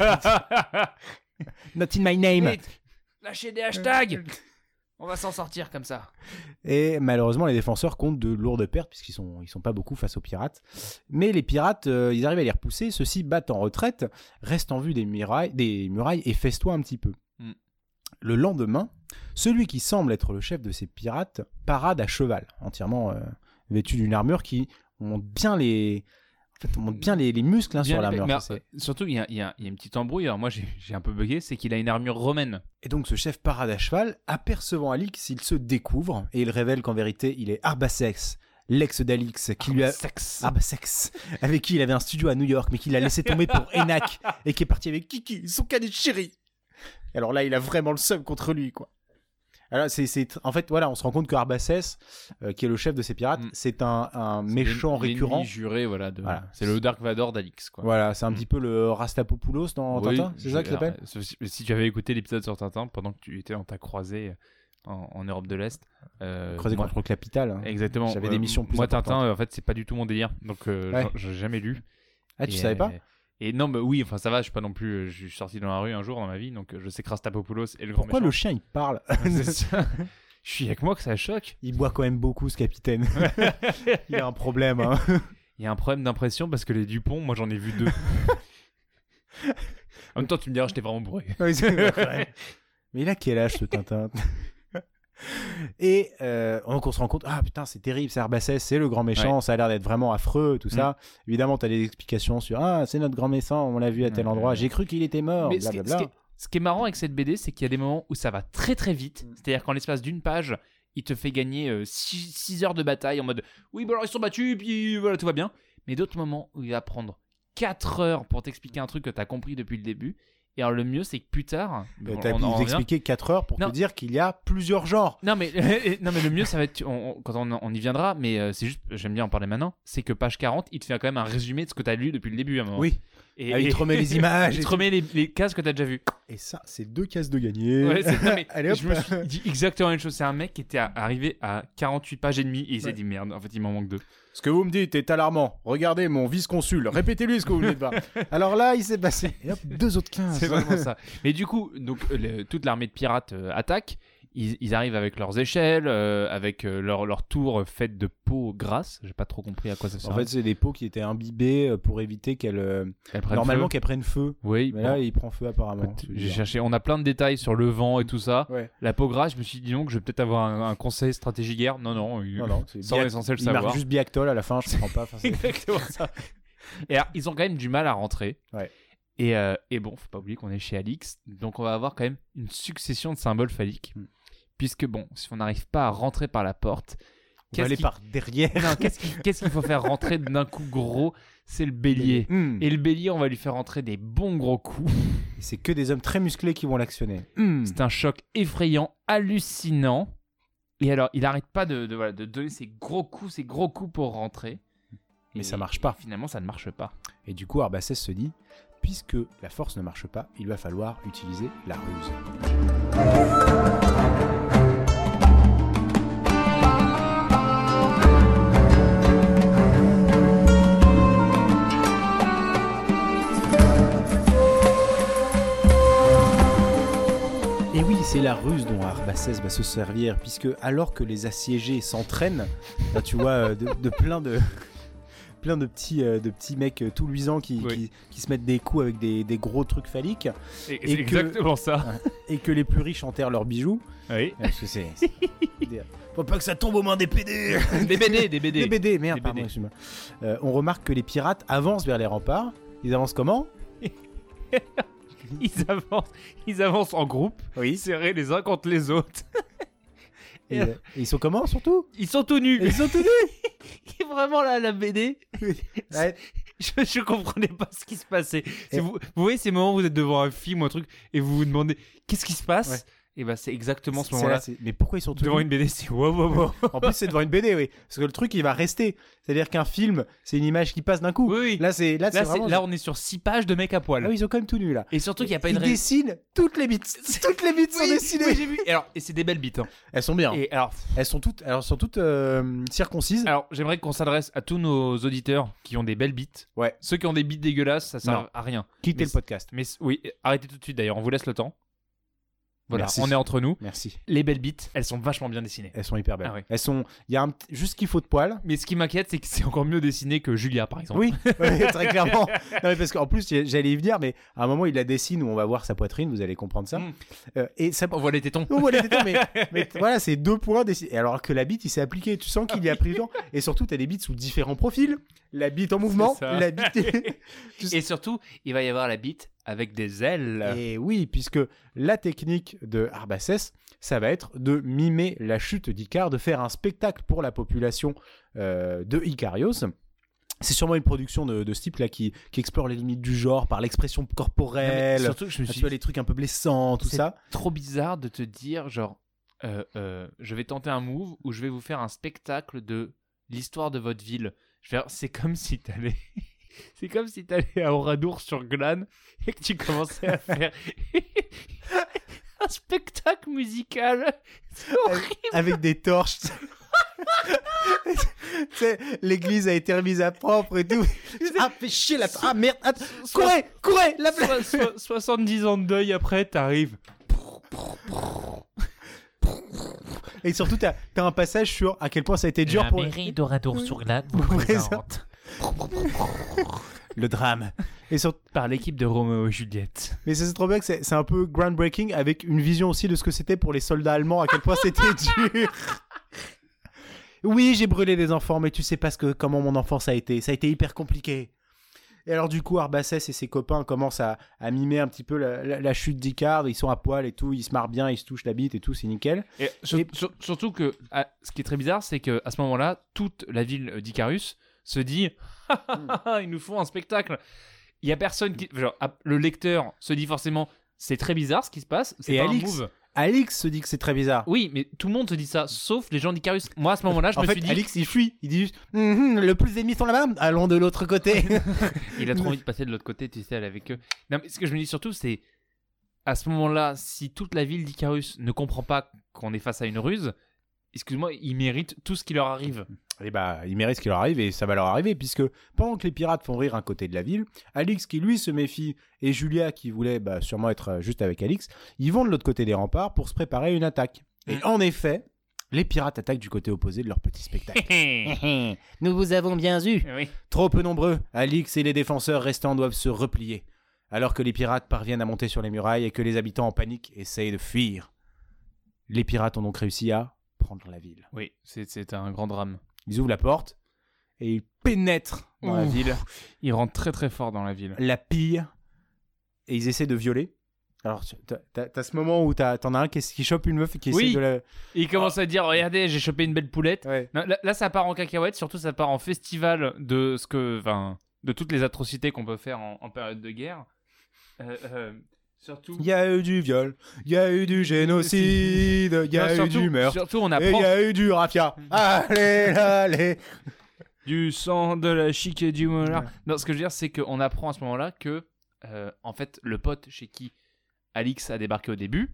Not in my name. Vite, lâchez des hashtags. On va s'en sortir comme ça. Et malheureusement, les défenseurs comptent de lourdes pertes puisqu'ils sont, ils sont pas beaucoup face aux pirates. Mais les pirates, euh, ils arrivent à les repousser. Ceux-ci battent en retraite, restent en vue des murailles, des murailles et festoient un petit peu. Mm. Le lendemain, celui qui semble être le chef de ces pirates parade à cheval, entièrement euh, vêtu d'une armure qui montre bien les, en fait, on montre bien les, les muscles hein, Bien sur les- l'armure. mais, ça, c'est- euh, surtout, il y, a- il y a il y a une petite embrouille. Alors moi, j'ai j'ai un peu bugué. C'est qu'il a une armure romaine. Et donc ce chef parade à cheval, apercevant Alix, il se découvre et il révèle qu'en vérité, il est Arbacex, l'ex d'Alix, qui lui a... Sexe. Arbacex, avec qui il avait un studio à New York, mais qu'il a laissé tomber pour Enak, et qui est parti avec Kiki, son cadet chéri. Et alors là, il a vraiment le seum contre lui, quoi. Alors, c'est, c'est, en fait, voilà, on se rend compte que Arbacès, euh, qui est le chef de ces pirates, Mm. c'est un, un C'est méchant l'en- récurrent. l'ennemi juré, voilà. de- Voilà. C'est le Dark Vador d'Alix, quoi. Voilà, c'est un Mm. petit peu le Rastapopoulos dans Oui, Tintin, c'est ça je- qu'il s'appelle alors, Si, si tu avais écouté l'épisode sur Tintin pendant que tu étais dans ta croisée en, en Europe de l'Est. euh, Croisé moi- contre le capital. hein. Exactement. J'avais des missions plus Moi, importantes. Tintin, euh, en fait, c'est pas du tout mon délire. Donc, euh, Ouais. j'en- j'ai jamais lu. Ah, tu Et, savais pas euh, Et non, bah oui, enfin ça va, je suis pas non plus. euh, Je suis sorti dans la rue un jour dans ma vie, donc euh, je sais que Rastapopoulos est le grand Pourquoi le méchant. chien, il parle C'est ça. Je suis avec moi que ça choque. Il boit quand même beaucoup, ce capitaine. Il a un problème. Hein. Il y a un problème d'impression parce que les Dupont, moi j'en ai vu deux. En même temps, tu me diras, j'étais vraiment bourré. Oui, c'est vrai. Mais il a quel âge, ce Tintin? Et euh, donc on se rend compte, ah putain, c'est terrible, c'est Arbaces, c'est le grand méchant, Ouais. ça a l'air d'être vraiment affreux, tout Mm. ça. Évidemment, t'as des explications sur, ah, c'est notre grand méchant, on l'a vu à tel Ouais, endroit, ouais. j'ai cru qu'il était mort, Mais ce qui, est- ce, blablabla. qui est, ce qui est marrant avec cette B D, c'est qu'il y a des moments où ça va très très vite. Mm. C'est-à-dire qu'en l'espace d'une page, il te fait gagner six heures de bataille en mode oui, bah alors ils sont battus, puis voilà, tout va bien. Mais d'autres moments où il va prendre quatre heures pour t'expliquer un truc que t'as compris depuis le début. Et alors le mieux, c'est que plus tard. Euh, on- T'as on en vous revient. expliqué quatre heures pour Non. te dire qu'il y a plusieurs genres. Non mais, non mais le mieux ça va être on- on- quand on, on y viendra, mais euh, c'est juste, j'aime bien en parler maintenant, c'est que page quarante il te fait quand même un résumé de ce que t'as lu depuis le début à un moment. Oui, Et, Ah, il et- te remet les images il et te tout. remet les, les cases que t'as déjà vues. et ça, c'est deux cases de gagné. Ouais, c'est- non, mais Allez, hop. je me suis dit exactement la même chose. C'est un mec qui était à- arrivé à quarante-huit pages et demie et il s'est Ouais. dit merde, en fait il m'en manque deux. Ce que vous me dites est alarmant. Regardez mon vice-consul, répétez-lui ce que vous venez de voir. Alors là, il s'est passé. Et hop, deux autres quinze. C'est vraiment ça. Mais du coup, donc, euh, le- toute l'armée de pirates euh, attaque. Ils, ils arrivent avec leurs échelles, euh, avec euh, leur, leur tour faite de peau grasse. J'ai pas trop compris à quoi ça sert. En fait, c'est des pots qui étaient imbibées euh, pour éviter qu'elles. euh, Elles prennent Normalement, feu. qu'elles prennent feu. Oui, Mais bon. là, il prend feu apparemment. Écoute, c'est j'ai bizarre. cherché. On a plein de détails sur le vent et tout ça. Ouais. La peau grasse, je me suis dit donc, je vais peut-être avoir un, un conseil stratégie guerre. Non, non, il- Non, non, c'est sans Biac- l'essentiel Il marque savoir. juste Biactol à la fin, je comprends pas. Enfin, c'est- Exactement ça. Et alors, ils ont quand même du mal à rentrer. Ouais. Et, euh, et bon, faut pas oublier qu'on est chez Alix, donc on va avoir quand même une succession de symboles phalliques. Mm. Puisque bon, si on n'arrive pas à rentrer par la porte, On va qu'est-ce aller qui- par derrière. non, qu'est-ce qu'il qu'est-ce qu'il faut faire rentrer d'un coup gros? C'est le bélier. Hmm. Et le bélier, on va lui faire rentrer des bons gros coups. Et c'est que des hommes très musclés qui vont l'actionner. Hmm. C'est un choc effrayant, hallucinant. Et alors, il arrête pas de, de, voilà, de donner ses gros coups, ses gros coups pour rentrer. Mais Et- ça marche pas. et finalement, ça ne marche pas. Et du coup, Arbaces se dit, puisque la force ne marche pas, il va falloir utiliser la ruse. Et oui, c'est la ruse dont Arbaces va se servir, puisque alors que les assiégés s'entraînent, là, tu vois, euh, de, de plein de... plein de petits, euh, de petits mecs euh, tout luisants qui, Oui. qui, qui se mettent des coups avec des, des gros trucs phalliques, Et, Et c'est que- exactement ça. et que les plus riches enterrent leurs bijoux. Oui. Parce que c'est... c'est- Faut pas que ça tombe aux mains des P D. Des B D, des B D. Des B D, merde, Des pardon, B D. excuse-moi. Euh, on remarque que les pirates avancent vers les remparts. Ils avancent comment? Ils avancent, ils avancent en groupe, Oui. serrés les uns contre les autres. Et, euh, et ils sont comment, surtout? Ils sont tout nus. Ils sont tous Et vraiment là, la B D, Ouais. je, je comprenais pas ce qui se passait. C'est Et- vous, vous voyez ces moments où vous êtes devant un film ou un truc et vous vous demandez qu'est-ce qui se passe? Ouais. Et bah c'est exactement ce C'est moment-là. là, c'est- Mais pourquoi ils sont tous Devant nus? une B D, c'est wow wow wow. En plus, c'est devant une B D, oui. Parce que le truc, il va rester. C'est-à-dire qu'un film, c'est une image qui passe d'un coup. Oui, oui. Là, c'est là, c'est Là, c'est- vraiment... là, on est sur six pages de mecs à poil. Ah oui, ils sont quand même tout nus, là. Et surtout qu'il n'y a pas Ils une raison. dessinent toutes les bits. Toutes les bits sont Oui, dessinées. oui, j'ai vu. Et alors, et c'est des belles bites. Hein. Elles sont bien. Et alors, Elles sont toutes, elles sont toutes euh, circoncises. alors j'aimerais qu'on s'adresse à tous nos auditeurs qui ont des belles bites. Ouais. Ceux qui ont des bites dégueulasses, ça sert Non. à rien. Quittez mais le podcast. Mais c- oui, arrêtez tout de suite d'ailleurs, on vous laisse le temps. Voilà, Merci. on est entre nous. Merci. Les belles bites, elles sont vachement bien dessinées. Elles sont hyper belles. Ah ouais. Elles sont. Il y a un petit- juste ce qu'il faut de poils. Mais ce qui m'inquiète, c'est que c'est encore mieux dessiné que Julia, par exemple. Oui, ouais, très clairement. Non, mais parce qu'en plus, j'allais y venir, mais à un moment, il la dessine où on va voir sa poitrine. Vous allez comprendre ça. Mm. Euh, et ça. On voit les tétons. Oh, voilà, mais, mais voilà, c'est deux points dessinés. Et alors que la bite, il s'est appliqué. Tu sens qu'il y a pris le temps. Et surtout, t'as des bites sous différents profils. La bite en mouvement, C'est ça. la bite. Et surtout, il va y avoir la bite avec des ailes. Et oui, puisque la technique de Arbaces, ça va être de mimer la chute d'Icare, de faire un spectacle pour la population euh, de Icarios. C'est sûrement une production de, de ce type-là qui, qui explore les limites du genre par l'expression Non, mais corporelle. surtout que je me Ah, suis tu vois, les trucs un peu blessants, tout C'est ça. trop bizarre de te dire, genre, euh, euh, je vais tenter un move où je vais vous faire un spectacle de l'histoire de votre ville. Je vais faire- C'est comme si t'allais... C'est comme si t'allais à Oradour sur Glan et que tu commençais à faire un spectacle musical. C'est horrible. Avec des torches. Tu sais, l'église a été remise à propre et tout. Ah, fais chier la. Ah merde, attends. Courez, courez, la place. So- so- soixante-dix ans de deuil après, t'arrives. Et surtout, t'as as un passage sur à quel point ça a été dur pour. d'Oradour sur Glane vous présente. présente. le drame. Et sur... Par l'équipe de Roméo et Juliette. Mais c'est trop bien que c'est, c'est un peu groundbreaking avec une vision aussi de ce que c'était pour les soldats allemands, à quel point c'était dur. Oui, j'ai brûlé des enfants, mais tu sais pas ce que, comment mon enfance a été. Ça a été hyper compliqué. Et alors du coup, Arbaces et ses copains commencent à, à mimer un petit peu la, la, la chute d'Icare. Ils sont à poil et tout, ils se marrent bien, ils se touchent la bite et tout, c'est nickel. Et, sur, Et- sur- surtout que, ah, ce qui est très bizarre, c'est qu'à ce moment-là, toute la ville d'Icarus se dit ils nous font un spectacle. Il y a personne qui. Genre, ah, le lecteur se dit forcément c'est très bizarre ce qui se passe. C'est Et pas Alix, un move. Alix se dit que c'est très bizarre. Oui, mais tout le monde se dit ça, sauf les gens d'Icarus. Moi, à ce moment-là, je En me fait, suis dit. Alix, il fuit. Il dit juste Mhm, le plus ennemis sont là-bas, allons de l'autre côté. Il a trop envie de passer de l'autre côté, tu sais, aller avec eux. Non, mais ce que je me dis surtout, c'est à ce moment-là, si toute la ville d'Icarus ne comprend pas qu'on est face à une ruse, excuse-moi, ils méritent tout ce qui leur arrive. Et bah, il mérite ce qui leur arrive et ça va leur arriver, puisque pendant que les pirates font rire un côté de la ville, Alix qui lui se méfie et Julia qui voulait bah, sûrement être euh, juste avec Alix, ils vont de l'autre côté des remparts pour se préparer à une attaque. Et Mm. en effet, les pirates attaquent du côté opposé de leur petit spectacle. oui. Nous vous avons bien eu. Trop peu nombreux, Alix et les défenseurs restants doivent se replier, alors que les pirates parviennent à monter sur les murailles et que les habitants en panique essayent de fuir. Les pirates ont donc réussi à prendre la ville. Oui, c'est, c'est un grand drame. Ils ouvrent la porte et ils pénètrent dans la Ouh. ville, Ils rentrent très très fort dans la ville. la pillent et ils essaient de violer. Alors, tu- t'as, t'as- t'as ce moment où t'as, t'en as un qui, qui chope une meuf et qui Oui. essaie de la... Ils commencent à dire regardez, j'ai chopé une belle poulette. Ouais. Non, là, là, ça part en cacahuète, surtout ça part en festival de ce que, enfin, de toutes les atrocités qu'on peut faire en, en période de guerre. Euh, euh, surtout. Il y a eu du viol, il y a eu du génocide, il y a Non, eu surtout, du meurtre, surtout on et il apprend y a eu du raffia. Allez, allez. du sang, de la chic et du molar. Ouais. Non, ce que je veux dire, c'est qu'on apprend à ce moment-là que, euh, en fait, le pote chez qui Alix a débarqué au début,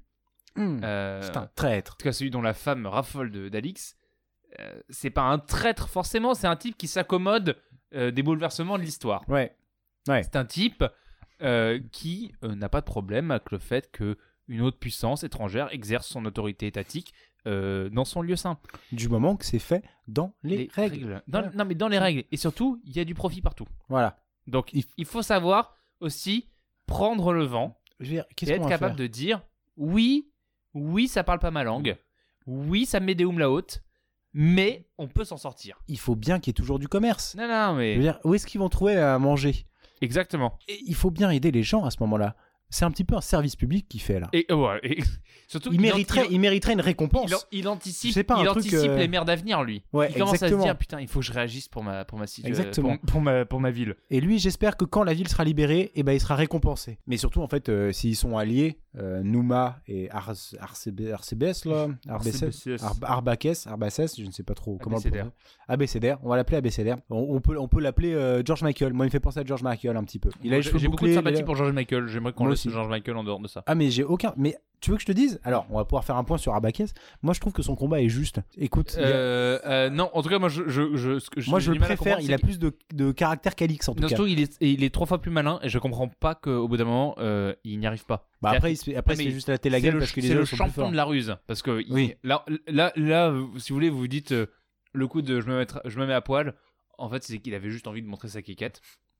euh, C'est un traître. en tout cas celui dont la femme raffole de- d'Alix, euh, c'est pas un traître forcément, c'est un type qui s'accommode euh, des bouleversements de l'histoire. Ouais. Ouais. C'est un type euh, qui euh, n'a pas de problème avec le fait que une autre puissance étrangère exerce son autorité étatique euh, dans son lieu saint. Du moment que c'est fait dans les, règles. Dans- Voilà. Non mais dans les règles. Et surtout, il y a du profit partout. Voilà. Donc il, il faut savoir aussi prendre le vent Je veux dire, et qu'est-ce être qu'on va capable faire de dire oui, oui, ça parle pas ma langue, oui, ça me met des oum la haute, mais on peut s'en sortir. Il faut bien qu'il y ait toujours du commerce. Non, non, Je veux mais dire, où est-ce qu'ils vont trouver à manger? exactement. Et il faut bien aider les gens à ce moment-là. C'est un petit peu un service public qu'il fait là. Et, euh, ouais, et surtout, Il mériterait, il mériterait une récompense. Il, il anticipe, C'est pas un il truc, anticipe euh, les mères d'avenir, lui. Ouais, il commence à exactement. se dire putain, il faut que je réagisse pour ma pour ma situ- Exactement. pour, pour ma pour ma ville. Et lui, j'espère que quand la ville sera libérée, eh ben, il sera récompensé. Mais surtout, en fait, euh, s'ils sont alliés, euh, Nouma et Ars- Arcebes, Arcebes, là, Arbacès, Arcebes. Ar- Arbacès, Arbacès, je ne sais pas trop comment le Abécédaire. prononcer. Abécédaire, on va l'appeler Abécédaire. On, on peut, on peut l'appeler euh, George Michael. Moi, il me fait penser à George Michael un petit peu. Il a les J'ai cheveux j'ai beaucoup de bouclés, sympathie il a- pour George Michael. J'aimerais qu'on Moi laisse aussi. George Michael en dehors de ça. Ah, mais j'ai aucun. Mais tu veux que je te dise? Alors, on va pouvoir faire un point sur Arbacès. Moi, je trouve que son combat est juste. Écoute, il y a- Euh, euh, non, en tout cas, moi, je, je, je, ce que moi, j'ai je du le mal à préfère. comprendre, Il a c'est que- plus de, de caractère qu'Alix, en tout Non, cas. surtout, il est, il est trois fois plus malin et je comprends pas qu'au bout d'un moment, euh, il n'y arrive pas. Bah, après, il se fait, après, il Ouais, se fait mais juste latter la C'est gueule le, parce que les c'est le autres sont plus champion forts. de la ruse. Parce que il- Oui. là, là, là, vous- si vous voulez, vous vous dites euh, le coup de je me, mettre, je me mets à poil. En fait, c'est qu'il avait juste envie de montrer sa kékette.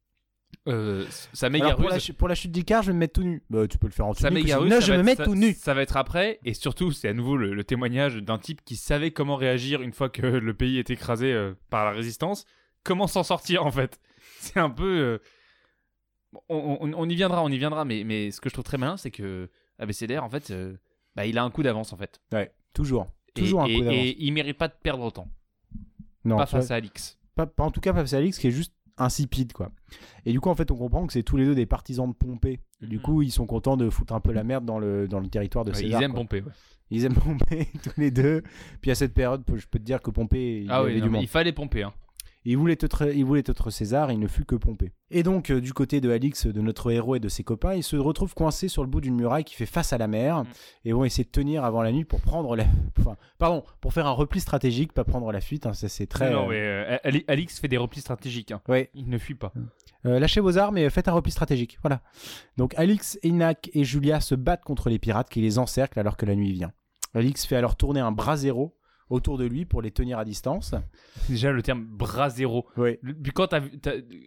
Euh, sa méga Alors, pour, ruse. la, ch- pour la chute d'Icare, je vais me mettre tout nu. Bah, tu peux le faire en Sa tunique. méga aussi. ruse, Non, ça je va me être- mets ça- tout nu. Ça va être après. Et surtout, c'est à nouveau le, le témoignage d'un type qui savait comment réagir une fois que le pays est écrasé euh, par la résistance. Comment s'en sortir, en fait. C'est un peu. euh, bon, on, on- on y viendra, on y viendra. Mais, mais ce que je trouve très malin, c'est que Abécédaire, en fait, euh, bah, il a un coup d'avance, en fait. Ouais, toujours. Et- Toujours un et, coup d'avance. et il mérite pas de perdre autant. Non, pas tu vois, face à Alix. pas, pas- en tout cas, pas face à Alix, qui est juste insipide, quoi. Et du coup, en fait, on comprend que c'est tous les deux des partisans de Pompée. Et du Mhm. coup, ils sont contents de foutre un peu la merde dans le, dans le territoire de Ouais, César. ils aiment quoi. Pompée. Ouais. Ils aiment Pompée, tous les deux. Puis à cette période, je peux te dire que Pompée, il y Ah avait oui, non, du mais monde. il fallait Pompée. Hein. Il voulait être, il voulait être César, il ne fut que Pompée. Et donc, euh, du côté de Alix, de notre héros et de ses copains, ils se retrouvent coincés sur le bout d'une muraille qui fait face à la mer Mm. et vont essayer de tenir avant la nuit pour prendre la... Enfin, pardon, pour faire un repli stratégique, pas prendre la fuite. Hein, ça, c'est très... Non, euh, mais euh, Ali- Alix fait des replis stratégiques. Hein. Ouais. Il ne fuit pas. Euh, lâchez vos armes et faites un repli stratégique. Voilà. Donc, Alix, Enak et Julia se battent contre les pirates qui les encerclent alors que la nuit vient. Alix fait alors tourner un brasero autour de lui pour les tenir à distance. Déjà, le terme bras zéro. Oui. Le- Puis quand, t'as vu- t'as-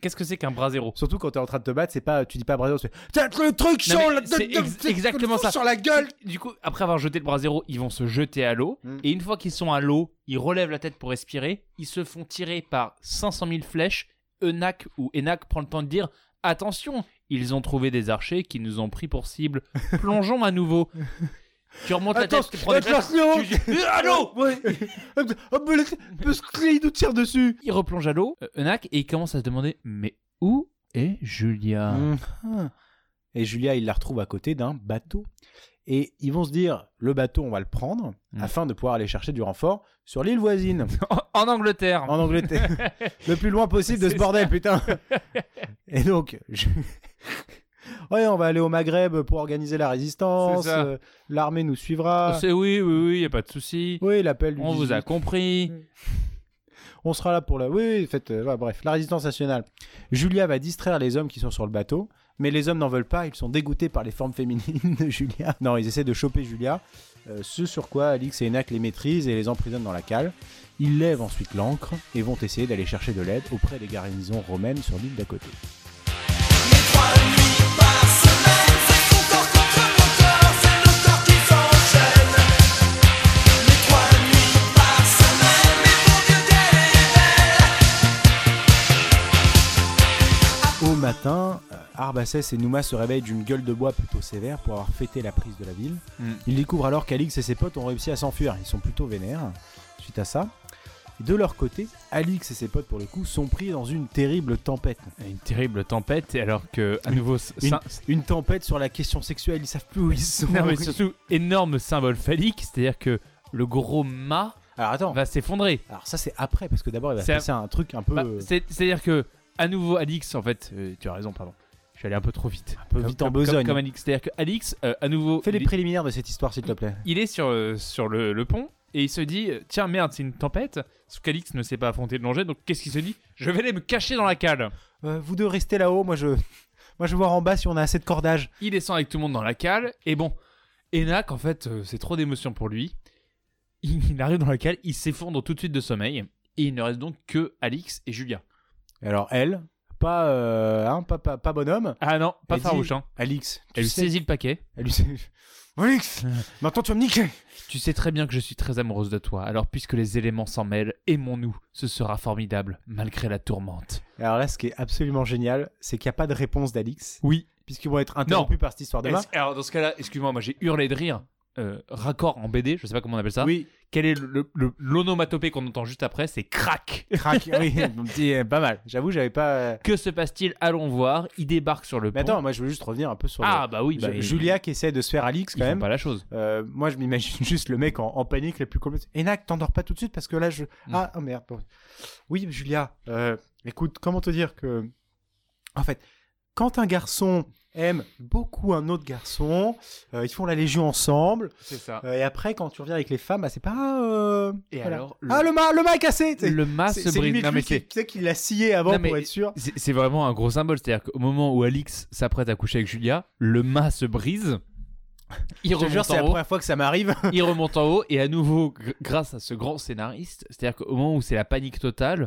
qu'est-ce que c'est qu'un bras zéro? Surtout quand t'es en train de te battre, c'est pas, tu dis pas bras zéro, tu fais Tiens, le truc Non, sur mais la c'est ex- exactement ça. sur la gueule. Du coup, après avoir jeté le bras zéro, ils vont se jeter à l'eau. Mm. Et une fois qu'ils sont à l'eau, ils relèvent la tête pour respirer. Ils se font tirer par cinq cent mille flèches. Enak ou Enak prend le temps de dire attention, ils ont trouvé des archers qui nous ont pris pour cible. Plongeons à nouveau. Tu remontes la tête, tu prends des flèches. Tu dis à l'eau. Ouais. Oh, mais le- parce qu'il nous tire dessus. Il replonge à l'eau, euh, Enak, et il commence à se demander mais où est Julia? Mhm. Et Julia, il la retrouve à côté d'un bateau. Et ils vont se dire, le bateau, on va le prendre Mm. afin de pouvoir aller chercher du renfort sur l'île voisine, En, en Angleterre. en Angleterre. Le plus loin possible de ce C'est bordel, ça. putain. Et donc, je- ouais, on va aller au Maghreb pour organiser la résistance. C'est ça. euh, L'armée nous suivra. C'est oui, oui, oui, y a pas de souci. Oui, l'appel du On vous a dix-huit. compris. On sera là pour la... Oui, faites... euh, ouais, bref, la résistance nationale. Julia va distraire les hommes qui sont sur le bateau, mais les hommes n'en veulent pas, ils sont dégoûtés par les formes féminines de Julia. Non, ils essaient de choper Julia, euh, ce sur quoi Alix et Enak les maîtrisent et les emprisonnent dans la cale. Ils lèvent ensuite l'ancre et vont essayer d'aller chercher de l'aide auprès des garnisons romaines sur l'île d'à côté. Les trois nuits par semaine, c'est ton corps contre mon corps, c'est nos corps qui s'enchaînent. Les trois nuits par semaine, mais mon Dieu qu'elle est belle. Au matin, euh, Arbacès et Nouma se réveillent d'une gueule de bois plutôt sévère pour avoir fêté la prise de la ville. Mm. Ils découvrent alors qu'Alix et ses potes ont réussi à s'enfuir. Ils sont plutôt vénères suite à ça. De leur côté, Alix et ses potes, pour le coup, sont pris dans une terrible tempête. Une terrible tempête, alors que, à nouveau, Une- ça- Une tempête sur la question sexuelle, ils savent plus où ils sont. non, mais surtout, énorme symbole phallique, c'est-à-dire que le gros mât Alors attends, va s'effondrer. alors ça c'est après, parce que d'abord il va se C'est passer un truc un peu, Bah, euh, c'est- C'est-à-dire que, à nouveau, Alix, en fait, euh, tu as raison, pardon. Je suis allé un peu trop vite. un peu Comme- vite en comme- besogne. Comme, comme Alix. C'est-à-dire que Alix, euh, à nouveau, Fais les il, préliminaires de cette histoire, s'il te plaît. il est sur, euh, sur le, le pont et il se dit euh, tiens, merde, c'est une tempête. Sauf qu'Alix ne sait pas affronter le danger, donc qu'est-ce qu'il se dit? Je vais aller me cacher dans la cale. Euh, vous deux restez là-haut, moi je, moi je vais voir en bas si on a assez de cordage. Il descend avec tout le monde dans la cale, et bon, Enak, en fait, euh, c'est trop d'émotion pour lui. Il, il arrive dans la cale, il s'effondre tout de suite de sommeil, et il ne reste donc que Alix et Julia. Et alors elle, pas, euh, hein, pas, pas, pas bonhomme. Ah non, pas Elle dit- farouche, hein. Alix, tu Elle lui sais- saisit le paquet. Elle lui sait- Alix, maintenant tu vas me niquer. Tu sais très bien que je suis très amoureuse de toi, alors puisque les éléments s'en mêlent, aimons-nous, ce sera formidable, malgré la tourmente. Et alors là, ce qui est absolument génial, c'est qu'il n'y a pas de réponse d'Alix, Oui. puisqu'ils vont être interrompus par cette histoire de main. Est-ce- Alors dans ce cas-là, excuse-moi, moi j'ai hurlé de rire. Euh, raccord en B D, je sais pas comment on appelle ça. Oui, Quel est le- le- le- l'onomatopée qu'on entend juste après? C'est crac. crac, oui, mon petit, euh, pas mal. J'avoue, j'avais pas. euh, Que se passe-t-il? Allons voir. Il débarque sur le Mais pont. attends, moi je veux juste revenir un peu sur. ah bah oui, le... bah, Ju- il- Julia qui essaie de se faire Alix ils quand font même. pas la chose. Euh, moi, je m'imagine juste le mec en, en panique la plus complète. Enak, t'endors pas tout de suite parce que là, je. Mm. Ah, oh merde. bon. Oui, Julia. euh, écoute, comment te dire que. En fait, quand un garçon aime beaucoup un autre garçon, euh, ils font la légion ensemble. C'est ça. euh, et après, quand tu reviens avec les femmes, bah, c'est pas. euh, Et voilà. alors, le- Ah, le mât, le mât est cassé. t'sais. Le mât C'est- se c'est brise. limite Non, mais lui qui- c'est- tu sais qu'il l'a scié avant Non, mais- pour être sûr. c'est c'est vraiment un gros symbole. C'est-à-dire qu'au moment où Alix s'apprête à coucher avec Julia, le mât se brise. Il Je te jure, remonte c'est la en haut. première fois que ça m'arrive. Il remonte en haut et à nouveau, gr- grâce à ce grand scénariste, c'est-à-dire qu'au moment où c'est la panique totale,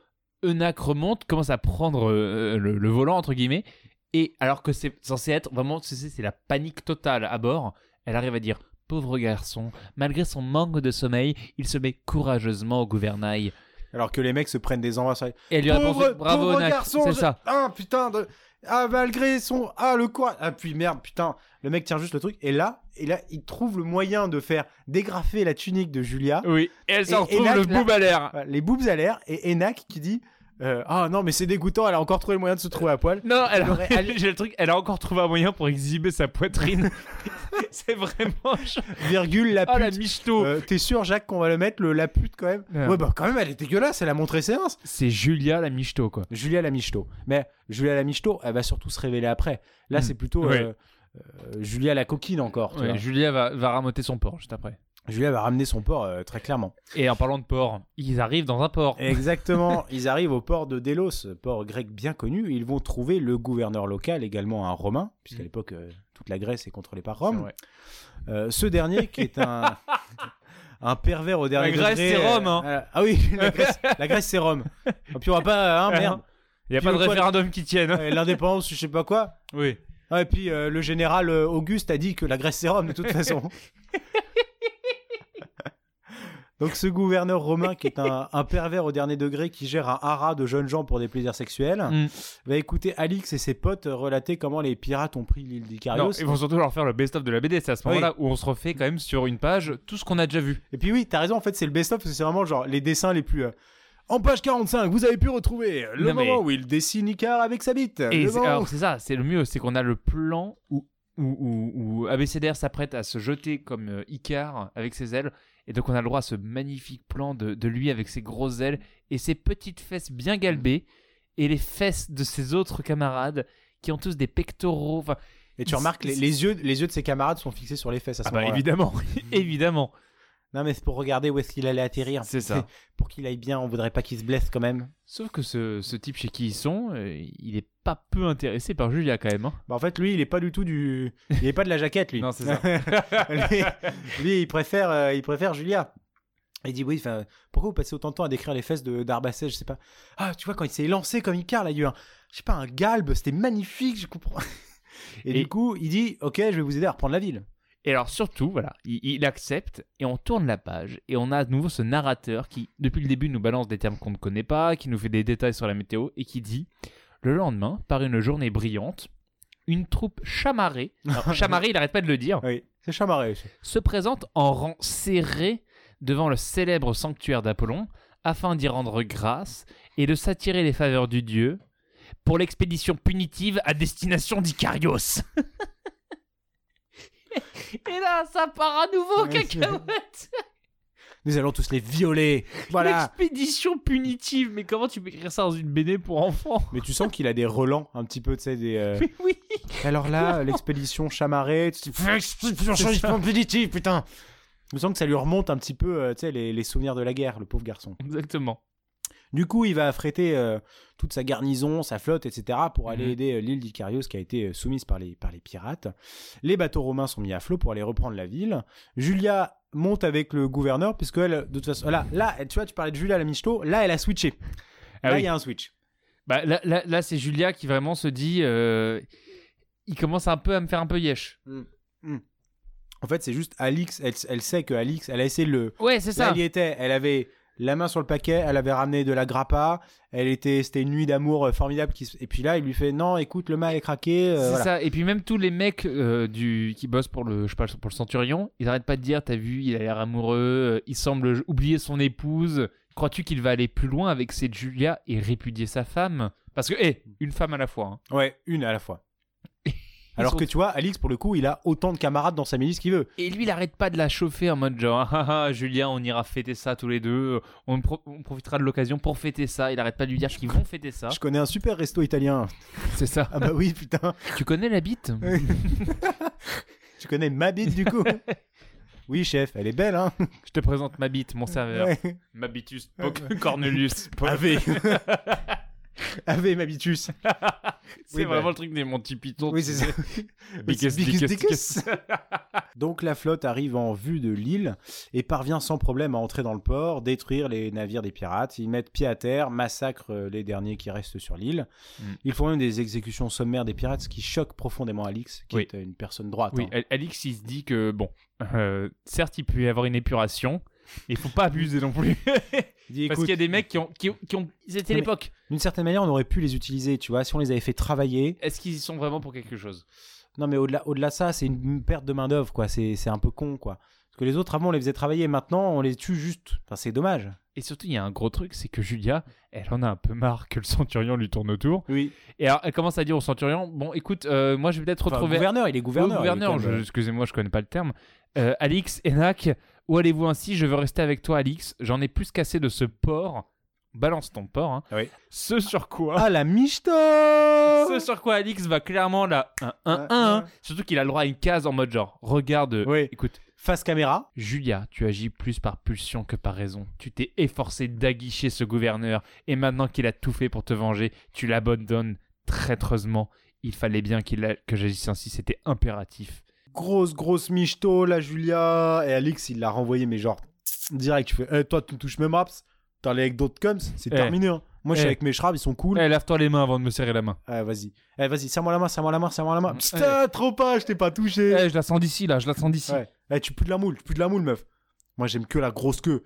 Enak remonte, commence à prendre euh, le, le volant entre guillemets, et alors que c'est censé être vraiment, tu sais, c'est la panique totale à bord, elle arrive à dire pauvre garçon, malgré son manque de sommeil, il se met courageusement au gouvernail. Alors que les mecs se prennent des envahs. Et elle lui répond Pauvre, bravo pauvre Enak, garçon, c'est je- ça. Ah putain de... Ah malgré son... Ah le quoi Ah puis merde, putain. Le mec tient juste le truc. Et là, et là, il trouve le moyen de faire dégrafer la tunique de Julia. Oui, et elle Et s'en retrouve Enak, le là- boob à l'air. Voilà, les boobs à l'air. Et Enak qui dit... euh, ah non mais c'est dégoûtant, elle a encore trouvé le moyen de se trouver à poil. Non, elle aurait- a, elle- j'ai le truc, elle a encore trouvé un moyen pour exhiber sa poitrine. C'est vraiment... Virgule la Oh la pute. michto. Euh, T'es sûr Jacques qu'on va le mettre le la pute quand même? Ouais. Ouais bah quand même elle est dégueulasse, elle a montré séance. C'est Julia la michto quoi. Julia la michto. Mais Julia la michto, elle va surtout se révéler après. Là Mm. c'est plutôt Ouais. euh, euh, Julia la coquine encore. tu Ouais, vois. Julia va, va ramoter son porc juste après. Julia va ramener son port euh, très clairement. Et en parlant de port, ils arrivent dans un port. Exactement. Ils arrivent au port de Délos, port grec bien connu. Et ils vont trouver le gouverneur local, également un Romain, puisqu'à Mm. l'époque euh, toute la Grèce est contrôlée par C'est Rome. vrai. Euh, ce dernier qui est un un pervers au dernier La Grèce, degré, c'est euh, Rome, hein. euh, ah oui, la Grèce, la Grèce c'est Rome. Et puis on va pas, hein, merde. Il y a Puis pas de le quoi- référendum qui tienne. Euh, L'indépendance, je sais pas quoi. Oui. Ah, et puis euh, le général euh, Auguste a dit que la Grèce c'est Rome de toute façon. Donc ce gouverneur romain qui est un, un pervers au dernier degré qui gère un haras de jeunes gens pour des plaisirs sexuels Mm. va écouter Alix et ses potes relater comment les pirates ont pris l'île Non, d'Icarios. ils vont surtout leur faire le best-of de la B D. C'est à ce Oui. moment-là où on se refait quand même sur une page tout ce qu'on a déjà vu. Et puis oui, t'as raison, en fait c'est le best-of parce que c'est vraiment genre les dessins les plus... euh, En page quarante-cinq, vous avez pu retrouver le Non, mais- moment où il dessine Icar avec sa bite. Et Le c'est- moment alors où- c'est ça, c'est le mieux, c'est qu'on a le plan où, où, où, où A B C D R s'apprête à se jeter comme euh, Icar avec ses ailes. Et donc on a le droit à ce magnifique plan de, de lui avec ses grosses ailes et ses petites fesses bien galbées et les fesses de ses autres camarades qui ont tous des pectoraux. Enfin, Et tu remarques, les, les, yeux, les yeux de ses camarades sont fixés sur les fesses à ce ah bah moment-là. évidemment, évidemment. Non mais c'est pour regarder où est-ce qu'il allait atterrir. C'est ça. Pour qu'il aille bien, on voudrait pas qu'il se blesse quand même. Sauf que ce, ce type chez qui ils sont, euh, il est pas peu intéressé par Julia quand même. Hein. Bah en fait, lui, il est pas du tout du... Il est pas de la jaquette, lui. Non, c'est ça. lui, lui, il préfère, euh, il préfère Julia. Il dit, oui, enfin, pourquoi vous passez autant de temps à décrire les fesses de d'Arbacès, je sais pas. Ah, tu vois, quand il s'est lancé comme Icar, là, il y a eu un, je sais pas, un galbe, c'était magnifique, je comprends. Et, Et- du coup, il dit, ok, je vais vous aider à reprendre la ville. Et alors surtout, voilà, il, il accepte et on tourne la page et on a à nouveau ce narrateur qui, depuis le début, nous balance des termes qu'on ne connaît pas, qui nous fait des détails sur la météo et qui dit « Le lendemain, par une journée brillante, une troupe chamarrée, alors, chamarrée, il n'arrête pas de le dire, Oui, c'est chamarré. ça. se présente en rang serré devant le célèbre sanctuaire d'Apollon afin d'y rendre grâce et de s'attirer les faveurs du dieu pour l'expédition punitive à destination d'Icarios. » Et là, ça part à nouveau, Ouais, c'est- cacahuète. Nous allons tous les violer. Voilà. L'expédition punitive. Mais comment tu peux écrire ça dans une B D pour enfants? Mais tu sens qu'il a des relents un petit peu, tu sais, des... euh, Mais oui. Alors là, l'expédition chamarrée, tu te dis, expédition punitive, putain. Je sens que ça lui remonte un petit peu, euh, tu sais, les, les souvenirs de la guerre, le pauvre garçon. Exactement. Du coup, il va affréter euh, toute sa garnison, sa flotte, et cetera pour aller Mhm. aider euh, l'île d'Icarios qui a été euh, soumise par les, par les pirates. Les bateaux romains sont mis à flot pour aller reprendre la ville. Julia monte avec le gouverneur, puisque elle, de toute façon, là, là, tu vois, tu parlais de Julia la Michto, là, elle a switché. Ah là, il oui. y a un switch. Bah, là, là, là, c'est Julia qui vraiment se dit... euh, il commence un peu à me faire un peu yesh. En fait, c'est juste Alix, elle, elle sait que Alix, elle a essayé de le... Ouais, c'est Là, ça. elle y était, elle avait la main sur le paquet, elle avait ramené de la grappa, elle était, c'était une nuit d'amour euh, formidable. Qui, se- et puis là, il lui fait non, écoute, le mal est craqué. euh, C'est voilà. ça. Et puis même tous les mecs euh, du... qui bossent pour le, je sais pas, pour le Centurion, ils arrêtent pas de dire, t'as vu, il a l'air amoureux, euh, il semble oublier son épouse. Crois-tu qu'il va aller plus loin avec cette Julia et répudier sa femme? Parce que, hé, une femme à la fois. hein. Ouais, une à la fois. Alors sont- que tu vois, Alix, pour le coup, il a autant de camarades dans sa milice qu'il veut. Et lui, il arrête pas de la chauffer en mode genre, ah ah, ah, Julien, on ira fêter ça tous les deux, on, pro- on profitera de l'occasion pour fêter ça. Il arrête pas de lui dire qu'ils vont fêter ça. Je connais un super resto italien. C'est ça. Ah bah oui, putain. Tu connais la bite? Tu connais ma bite du coup? Oui, chef, elle est belle, hein? Je te présente ma bite, mon serveur. Ouais. Mabitus Poc- Cornelius. Ave. Ave Mabitus. C'est Oui, vraiment bah. le truc des Monty Python. Oui, c'est ça. Biggest, Biggest, biggest, biggest. Donc la flotte arrive en vue de l'île et parvient sans problème à entrer dans le port, détruire les navires des pirates. Ils mettent pied à terre, massacrent euh, les derniers qui restent sur l'île. Mm. Ils font même des exécutions sommaires des pirates, ce qui choque profondément Alix, qui Oui. est euh, une personne droite. Oui, hein. Al- Alix, il se dit que, bon, euh, certes, il peut y avoir une épuration, il faut pas abuser non plus. Il dit, Parce écoute, qu'il y a des mecs qui ont. Qui ont, qui ont... C'était Non, mais- l'époque. d'une certaine manière, on aurait pu les utiliser, tu vois, si on les avait fait travailler. Est-ce qu'ils y sont vraiment pour quelque chose? Non, mais au-delà, au-delà de ça, c'est une perte de main-d'œuvre, quoi. C'est, c'est un peu con, quoi. Parce que les autres, avant, on les faisait travailler. Maintenant, on les tue juste. Enfin, c'est dommage. Et surtout, il y a un gros truc, c'est que Julia, elle en a un peu marre que le centurion lui tourne autour. Oui. Et alors, elle commence à dire au centurion, bon, écoute, euh, moi, je vais peut-être Enfin, retrouver... gouverneur, il est gouverneur. Au gouverneur, il est quand même- je- excusez-moi, je connais pas le terme. Euh, Alix, Enac, où allez-vous ainsi? Je veux rester avec toi, Alix. J'en ai plus qu'assez de ce porc. Balance ton porc. Hein. Oui. Ce sur quoi... Ah, la michto. Ce sur quoi Alix va clairement là... un un Ouais, un ouais. Surtout qu'il a le droit à une case en mode genre, regarde... euh, Oui. Écoute, Face caméra. Julia, tu agis plus par pulsion que par raison. Tu t'es efforcé d'aguicher ce gouverneur, et maintenant qu'il a tout fait pour te venger, tu l'abandonnes traîtreusement. Il fallait bien qu'il a... que j'agisse ainsi, c'était impératif. Grosse, grosse michto, la Julia. Et Alix, il l'a renvoyé, mais genre, direct. Tu fais, eh, toi, tu me touches même raps. T'as allé avec d'autres coms, c'est Eh. terminé. Hein. Moi, je suis Eh. avec mes shrabs, ils sont cool. Eh, lave-toi les mains avant de me serrer la main. Ah, vas-y. Eh, vas-y, serre-moi la main, serre-moi la main, serre-moi la main. Mm. Putain, trop pas, je t'ai pas touché. Eh, je la sens d'ici, là, je la sens d'ici. Ouais. Eh, tu pues de la moule, tu pues de la moule, meuf. Moi, j'aime que la grosse queue.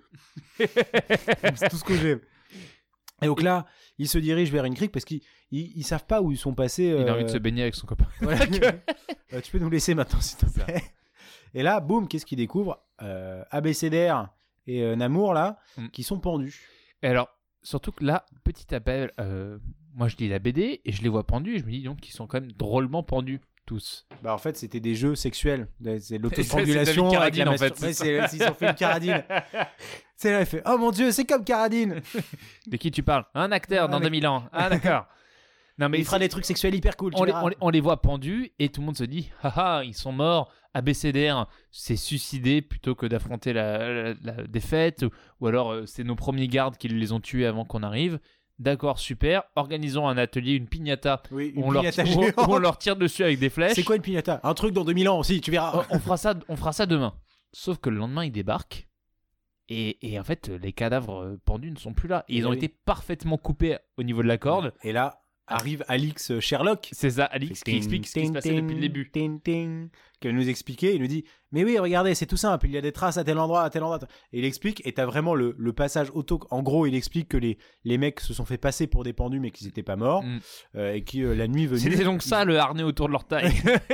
C'est tout ce que j'aime. Et donc là, ils se dirigent vers une crique parce qu'ils ils, ils savent pas où ils sont passés. Il a euh, envie de se baigner avec son copain. voilà. Euh, tu peux nous laisser maintenant, s'il te plaît. Et là, boum, qu'est-ce qu'ils découvrent euh, A B C D R et euh, Namour, là, Mm. qui sont pendus. Et alors, surtout que là, petit appel, euh, moi je lis la B D et je les vois pendus et je me dis donc qu'ils sont quand même drôlement pendus, tous. Bah, en fait, c'était des jeux sexuels. C'est C'est l'autopendulation. David avec la Carradine, en fait, mastur- Ouais, c'est c'est- ils ont fait une caradine. C'est là, il fait oh mon dieu, c'est comme caradine. De qui tu parles? Un acteur Ah, dans mais- deux mille ans. Ah, d'accord. Non, mais Il fera c'est- des trucs sexuels hyper cool. tu on les, verras. on les- on les voit pendus et tout le monde se dit haha, ils sont morts. A B C D R s'est suicidé plutôt que d'affronter la, la- la défaite, ou, ou alors euh, c'est nos premiers gardes qui les ont tués avant qu'on arrive. D'accord, super. Organisons un atelier, une piñata. Oui, une On leur, piñata où- géante. où on leur tire dessus avec des flèches. C'est quoi une piñata? Un truc dans deux mille ans aussi, tu verras. on, on fera ça, on fera ça demain. Sauf que le lendemain, ils débarquent. Et, et en fait, les cadavres euh, pendus ne sont plus là. Et ils Eh ont oui. été parfaitement coupés au niveau de la corde. Et là arrive Alix euh, Sherlock. C'est ça, Alix, qui Ting, explique ce qui se ting, passait ting, depuis le début. ting, ting, qui va nous expliquer. Il nous dit mais oui, regardez, c'est tout simple. Il y a des traces à tel endroit, à tel endroit. Et il explique. Et t'as vraiment le, le passage auto. En gros, il explique que les, les mecs se sont fait passer pour des pendus, mais qu'ils étaient pas morts. Mm. Euh, et qui, euh, la nuit venue. C'était donc ça, le harnais autour de leur taille.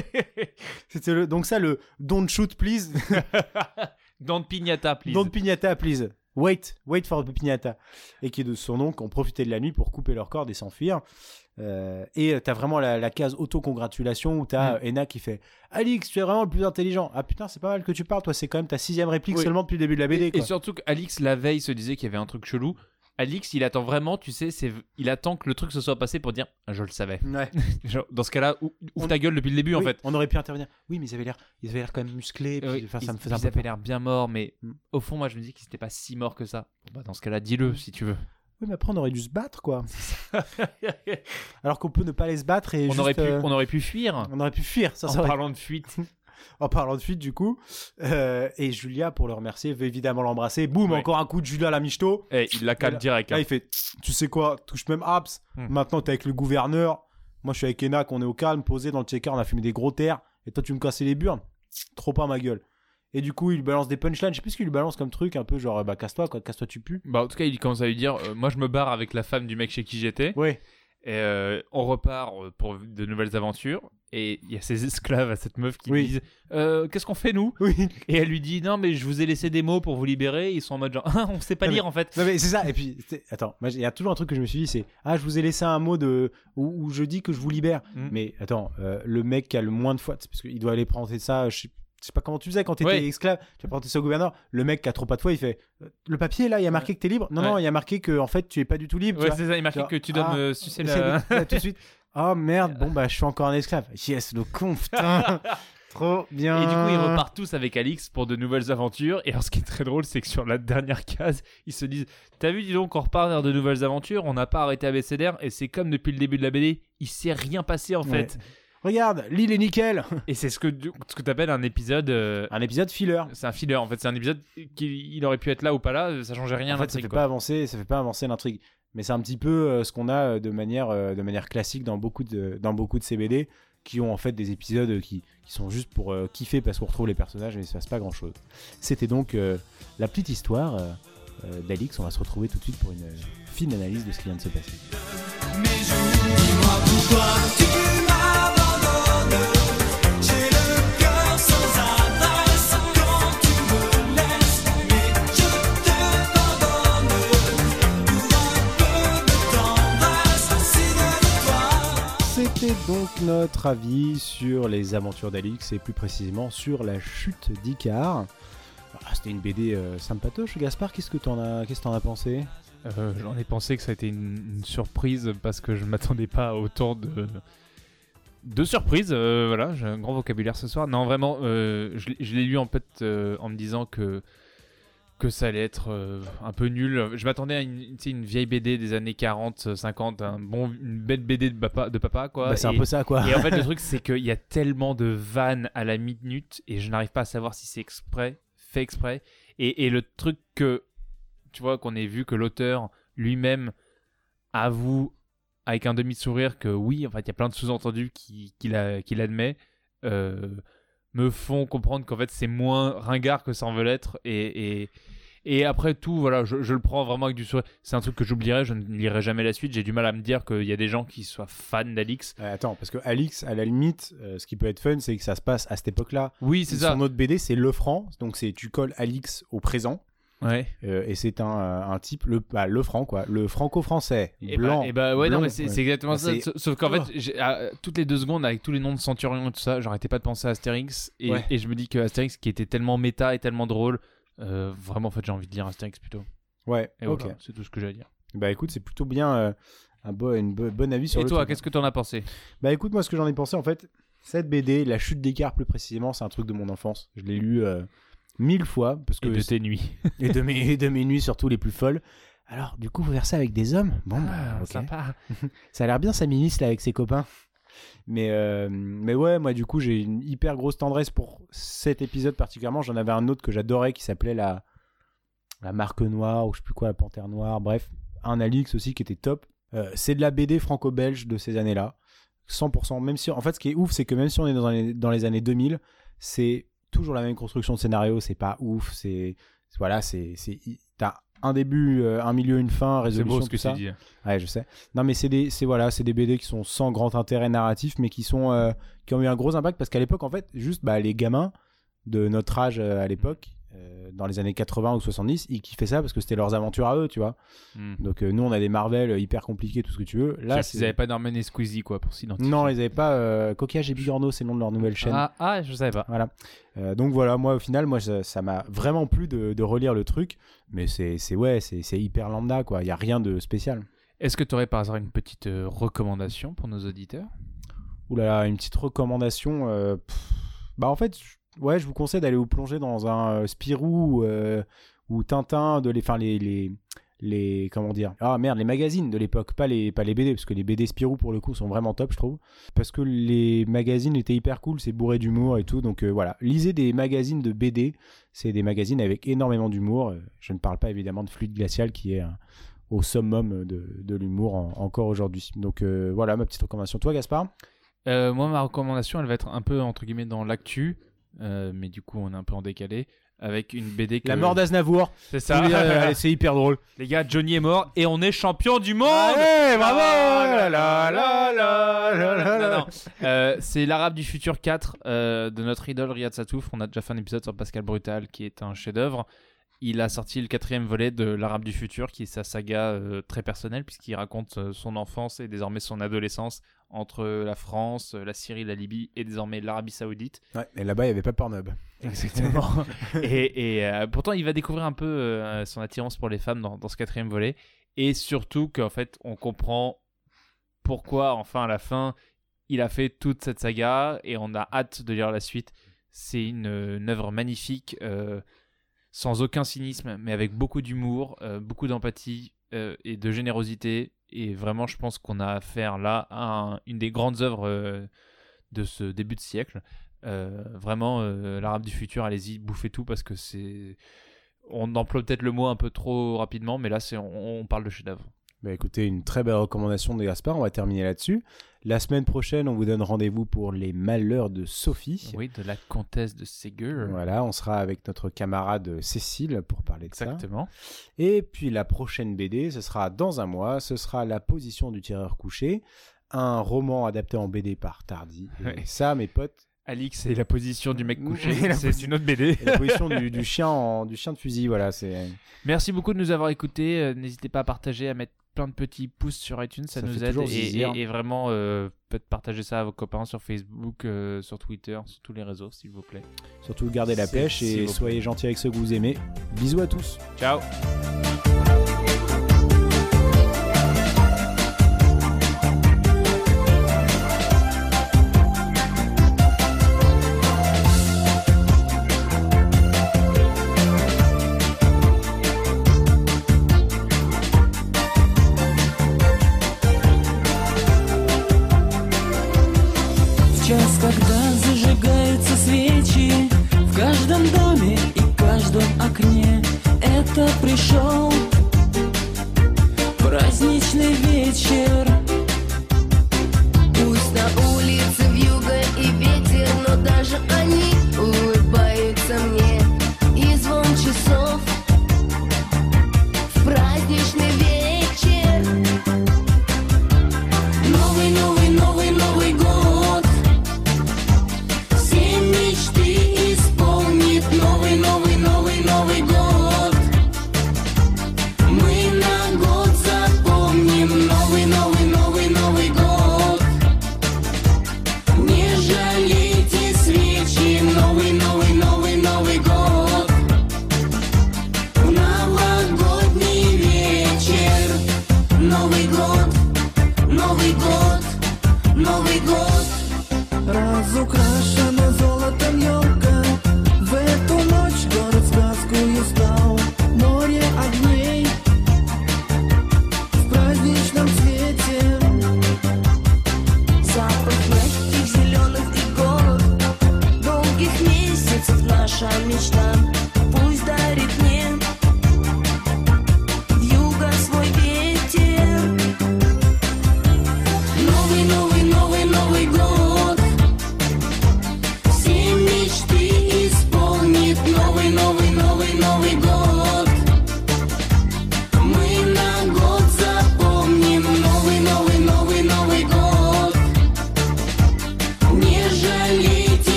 C'était le, donc ça, le don't shoot, please. Dans le piñata, please. Don't piñata, please. Wait, wait for the piñata. Et qui de son nom, qui ont profité de la nuit pour couper leur corde et s'enfuir. Euh, et euh, t'as vraiment la, la case auto-congratulation où t'as Mm. euh, Ena qui fait Alix, tu es vraiment le plus intelligent. Ah putain, c'est pas mal que tu parles, toi, c'est quand même ta sixième réplique Oui. seulement depuis le début de la B D. Et Quoi. surtout qu'Alix, la veille, se disait qu'il y avait un truc chelou. Alix, il attend vraiment, tu sais, c'est... il attend que le truc se soit passé pour dire ah, je le savais. Ouais. Genre, dans ce cas-là, ou- ouvre On- ta gueule depuis le début en Oui, fait. on aurait pu intervenir. Oui, mais ils avaient l'air, ils avaient l'air quand même musclés. Puis, Oui, enfin, ils, ça me faisait ils un peu avaient peur. l'air bien morts, mais Mm. au fond, moi je me dis qu'ils n'étaient pas si morts que ça. Bon, bah, dans ce cas-là, dis-le si tu veux. Oui, mais après, on aurait dû se battre, quoi. Alors qu'on peut ne pas les se battre et on, juste, aurait pu, euh, on aurait pu fuir. on aurait pu fuir. Ça, En ça aurait- parlant de fuite. En parlant de fuite, du coup. Euh, et Julia, pour le remercier, veut évidemment l'embrasser. Boum, Ouais. encore un coup de Julia à la michto. Eh, il la calme Là- direct. Là, hein. il fait tu sais quoi, touche même Abs. Hmm. Maintenant, t'es avec le gouverneur. Moi, je suis avec Ena, qu'on est au calme, posé dans le checker, on a fumé des gros terres. Et toi, tu me cassais les burnes. Trop pas ma gueule. Et du coup, il lui balance des punchlines. Je sais plus ce qu'il lui balance comme truc, un peu genre, bah, casse-toi, quoi, casse-toi, tu pues. Bah, en tout cas, il commence à lui dire euh, moi je me barre avec la femme du mec chez qui j'étais. Ouais. Et euh, on repart euh, pour de nouvelles aventures. Et il y a ces esclaves à cette meuf qui Oui. disent euh, qu'est-ce qu'on fait nous? Oui. Et elle lui dit non, mais je vous ai laissé des mots pour vous libérer. Ils sont en mode genre ah, on sait pas Non, lire en fait. Non, mais c'est ça. Et puis, c'est- attends, moi, il y a toujours un truc que je me suis dit, c'est ah, je vous ai laissé un mot de où, où je dis que je vous libère. Mm. Mais attends, euh, le mec qui a le moins de fois, c'est parce qu'il doit aller présenter ça. Je sais, je sais pas comment tu faisais quand t'étais Ouais. esclave. Tu vas présenter ça au gouverneur. Le mec qui a trop pas de fois, il fait euh, le papier là, il y a marqué que t'es libre. Non, Ouais. non, il y a marqué que en fait tu es pas du tout libre. tu Ouais, vois. c'est ça. Il marqué Genre, que tu dois ah, me sucer C'est la. là, tout de suite. Oh merde, bon bah je suis encore un esclave. Yes, le con, putain. Trop bien. Et du coup, ils repartent tous avec Alix pour de nouvelles aventures. Et alors, ce qui est très drôle, c'est que sur la dernière case, ils se disent t'as vu, dis donc, on repart vers de nouvelles aventures. On n'a pas arrêté A B C D R. Et c'est comme depuis le début de la B D, il s'est rien passé en Ouais. fait. Regarde, l'île est nickel. Et c'est ce que, ce que t'appelles un épisode. euh, Un épisode filler. C'est un filler en fait. C'est un épisode qui il aurait pu être là ou pas là. Ça changeait rien. En à fait, ça l'intrigue, fait quoi. pas avancer, ça fait pas avancer l'intrigue. Mais c'est un petit peu euh, ce qu'on a euh, de manière, euh, de manière classique dans beaucoup de, dans beaucoup de C B D, qui ont en fait des épisodes qui, qui sont juste pour euh, kiffer parce qu'on retrouve les personnages mais il se passe pas grand chose. C'était donc euh, la petite histoire euh, euh, d'Alix. On va se retrouver tout de suite pour une euh, fine analyse de ce qui vient de se passer. Dis-moi pourquoi tu m'abandonnes. J'ai le cœur sans adresse quand tu me laisses. Mais je te pardonne pour un peu de tendresse. Souviens-toi. C'était donc notre avis sur les aventures d'Alix et plus précisément sur la chute d'Icare. Ah, c'était une B D euh, sympatoche. Gaspard, qu'est-ce que t'en as, qu'est-ce que t'en as pensé? Euh, J'en ai pensé que ça a été une, une surprise parce que je m'attendais pas à autant de, de surprises. Euh, voilà, j'ai un grand vocabulaire ce soir. Non, vraiment, euh, je, l'ai- je l'ai lu en fait euh, en me disant que, que ça allait être euh, un peu nul. Je m'attendais à une, tu sais, une vieille B D des années quarante, cinquante, un bon, une belle B D de papa, de papa quoi. Bah, c'est un Et- peu ça, quoi. Et en fait, le truc, c'est qu'il y a tellement de vannes à la minute et je n'arrive pas à savoir si c'est exprès, fait exprès. Et, et le truc que, tu vois, qu'on ait vu que l'auteur lui-même avoue avec un demi-sourire que oui, en fait, il y a plein de sous-entendus qu'il, qu'il, a, qu'il admet, euh, me font comprendre qu'en fait, c'est moins ringard que ça en veut l'être. Et, et, et après tout, voilà, je, je le prends vraiment avec du sourire. C'est un truc que j'oublierai, je ne lirai jamais la suite. J'ai du mal à me dire qu'il y a des gens qui soient fans d'Alix. Euh, attends, parce que Alix, à la limite, euh, ce qui peut être fun, c'est que ça se passe à cette époque-là. Oui, c'est ça. Son autre B D, c'est Le Franc, donc c'est tu colles Alix au présent. Ouais. Euh, et c'est un, un type, le, bah, le franc, quoi, le franco-français, Et blanc. bah, et bah ouais, blond, non, mais c'est, ouais. c'est exactement Bah, ça. c'est- Sauf- Sauf qu'en Oh. fait, j'ai, à, toutes les deux secondes, avec tous les noms de Centurion et tout ça, j'arrêtais pas de penser à Astérix. Et, Ouais. et je me dis que Astérix, qui était tellement méta et tellement drôle, euh, vraiment, en fait, j'ai envie de lire Astérix plutôt. Ouais, Et ok. voilà, c'est tout ce que j'ai à dire. Bah écoute, c'est plutôt bien euh, un bon, une bo- bonne avis sur Et le toi, truc. qu'est-ce que t'en as pensé? Bah écoute, moi ce que j'en ai pensé, en fait, cette B D, La Chute d'écart plus précisément, c'est un truc de mon enfance. Je l'ai lu euh, mille fois, parce que Et de tes nuits. et de mes, et de mes nuits surtout les plus folles. Alors, du coup, vous faire ça avec des hommes? Bon, bah, Ah, ok. sympa. Ça a l'air bien, sa ministre, là, avec ses copains. Mais, euh, mais ouais, moi, du coup, j'ai une hyper grosse tendresse pour cet épisode particulièrement. J'en avais un autre que j'adorais qui s'appelait la, la Marque Noire, ou je sais plus quoi, la Panthère Noire. Bref, un Alix aussi qui était top. Euh, c'est de la B D franco-belge de ces années-là. cent pour cent. Même si, en fait, ce qui est ouf, c'est que même si on est dans les, dans les années deux mille, c'est toujours la même construction de scénario. C'est pas ouf. C'est, voilà, c'est, c'est, t'as un début, euh, un milieu, une fin, C'est résolution, beau ce tout que ça. tu dis. Ouais, je sais. Non, mais c'est des, c'est voilà, c'est des B D qui sont sans grand intérêt narratif, mais qui sont, euh, qui ont eu un gros impact parce qu'à l'époque, en fait, juste, bah, les gamins de notre âge euh, à l'époque, euh, dans les années quatre-vingts ou soixante-dix, ils kiffaient ça parce que c'était leurs aventures à eux, tu vois. Hmm. Donc euh, nous, on a des Marvel euh, hyper compliqués, tout ce que tu veux. Là, Là, c'est... ils avaient pas Norman et Squeezie, quoi, pour s'identifier. non, ils avaient pas euh, Coquillage et Bigorneau, c'est le nom de leur nouvelle chaîne. Ah, ah, je savais pas. Voilà. Euh, donc voilà, moi au final, moi ça, ça m'a vraiment plu de, de relire le truc, mais c'est, c'est ouais, c'est, c'est hyper lambda, quoi. Il y a rien de spécial. Est-ce que tu aurais par hasard une petite euh, recommandation pour nos auditeurs? Ouh là là, une petite recommandation. euh, pff, bah en fait, je- ouais, je vous conseille d'aller vous plonger dans un euh, Spirou euh, ou Tintin, de les, enfin les, les, les, comment dire, ah merde, les magazines de l'époque, pas les, pas les B D, parce que les B D Spirou pour le coup sont vraiment top, je trouve, parce que les magazines étaient hyper cool, c'est bourré d'humour et tout, donc euh, voilà, lisez des magazines de B D, c'est des magazines avec énormément d'humour. Euh, Je ne parle pas évidemment de Fluide Glacial qui est euh, au summum de, de l'humour en- encore aujourd'hui. Donc euh, voilà ma petite recommandation. Toi, Gaspard? Euh, moi, ma recommandation, elle va être un peu, entre guillemets, dans l'actu, euh, mais du coup, on est un peu en décalé, avec une B D que... La mort d'Aznavour. C'est ça. Oui, euh, allez, c'est hyper drôle. Les gars, Johnny est mort et on est champion du monde. Allez, bravo. Ah, La, la, la, la, la, la, la. Non, non. Euh, c'est l'Arabe du futur quatre euh, de notre idole Riyad Satouf. On a déjà fait un épisode sur Pascal Brutal qui est un chef-d'œuvre. Il a sorti le quatrième volet de l'Arabe du futur, qui est sa saga euh, très personnelle, puisqu'il raconte euh, son enfance et désormais son adolescence entre la France, la Syrie, la Libye et désormais l'Arabie Saoudite. Ouais, et là-bas, il n'y avait pas Pornhub. Exactement. et et euh, pourtant, il va découvrir un peu euh, son attirance pour les femmes dans, dans ce quatrième volet. Et surtout qu'en fait, on comprend pourquoi, enfin, à la fin, il a fait toute cette saga et on a hâte de lire la suite. C'est une, une œuvre magnifique, euh, sans aucun cynisme, mais avec beaucoup d'humour, euh, beaucoup d'empathie euh, et de générosité. Et vraiment, je pense qu'on a affaire là à un- une des grandes œuvres euh, de ce début de siècle. Euh, vraiment, euh, l'Arabe du futur, allez-y, bouffez tout parce que c'est. On emploie peut-être le mot un peu trop rapidement, mais là, c'est on, on parle de chef-d'œuvre. Bah écoutez, une très belle recommandation de Gaspard, on va terminer là-dessus. La semaine prochaine, on vous donne rendez-vous pour les malheurs de Sophie. Oui, de la comtesse de Ségur. Voilà, on sera avec notre camarade Cécile pour parler de ça. Exactement. Et puis la prochaine B D, ce sera dans un mois, ce sera La position du tireur couché, un roman adapté en B D par Tardy. Et Ouais. ça, mes potes, Alix, c'est la position du mec couché. La C'est posi- une autre B D. et la position du, du chien en, du chien de fusil, voilà, c'est... Merci beaucoup de nous avoir écoutés. Euh, N'hésitez pas à partager, à mettre plein de petits pouces sur iTunes, ça, Ça nous fait aide. toujours Et, zizir. et- et vraiment, euh, faites partager ça à vos copains sur Facebook, euh, sur Twitter, sur tous les réseaux, s'il vous plaît. Surtout gardez la C'est- pêche s'il vous et plaît. soyez gentils avec ceux que vous aimez. Bisous à tous. Ciao. В час, когда зажигаются свечи в каждом доме и каждом окне, это пришел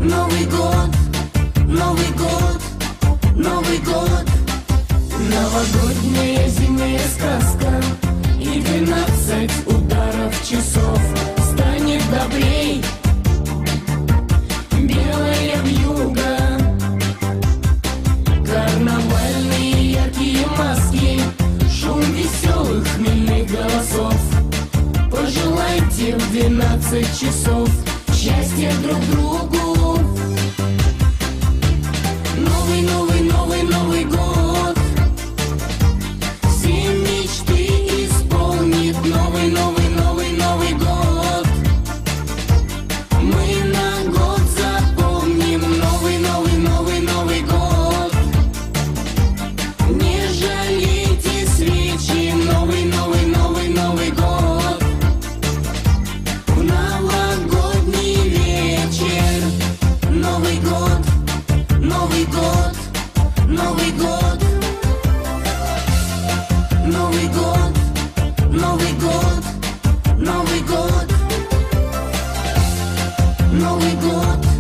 Новый год, Новый год, Новый год. Новогодняя зимняя сказка и двенадцать ударов часов. Станет добрей белая вьюга, карнавальные яркие маски, шум веселых хмельных голосов. Пожелайте в двенадцать часов счастья друг другу. Новый, новый, новый, Новый год все мечты исполнит. Новый, новый, новый, Новый год мы на год запомним. Новый, новый, новый, Новый год не жалейте свечи. Новый, новый, новый, Новый год в новогодний вечер. Новый год, Новый год, Новый год, Новый год, Новый год, Новый год, Новый год.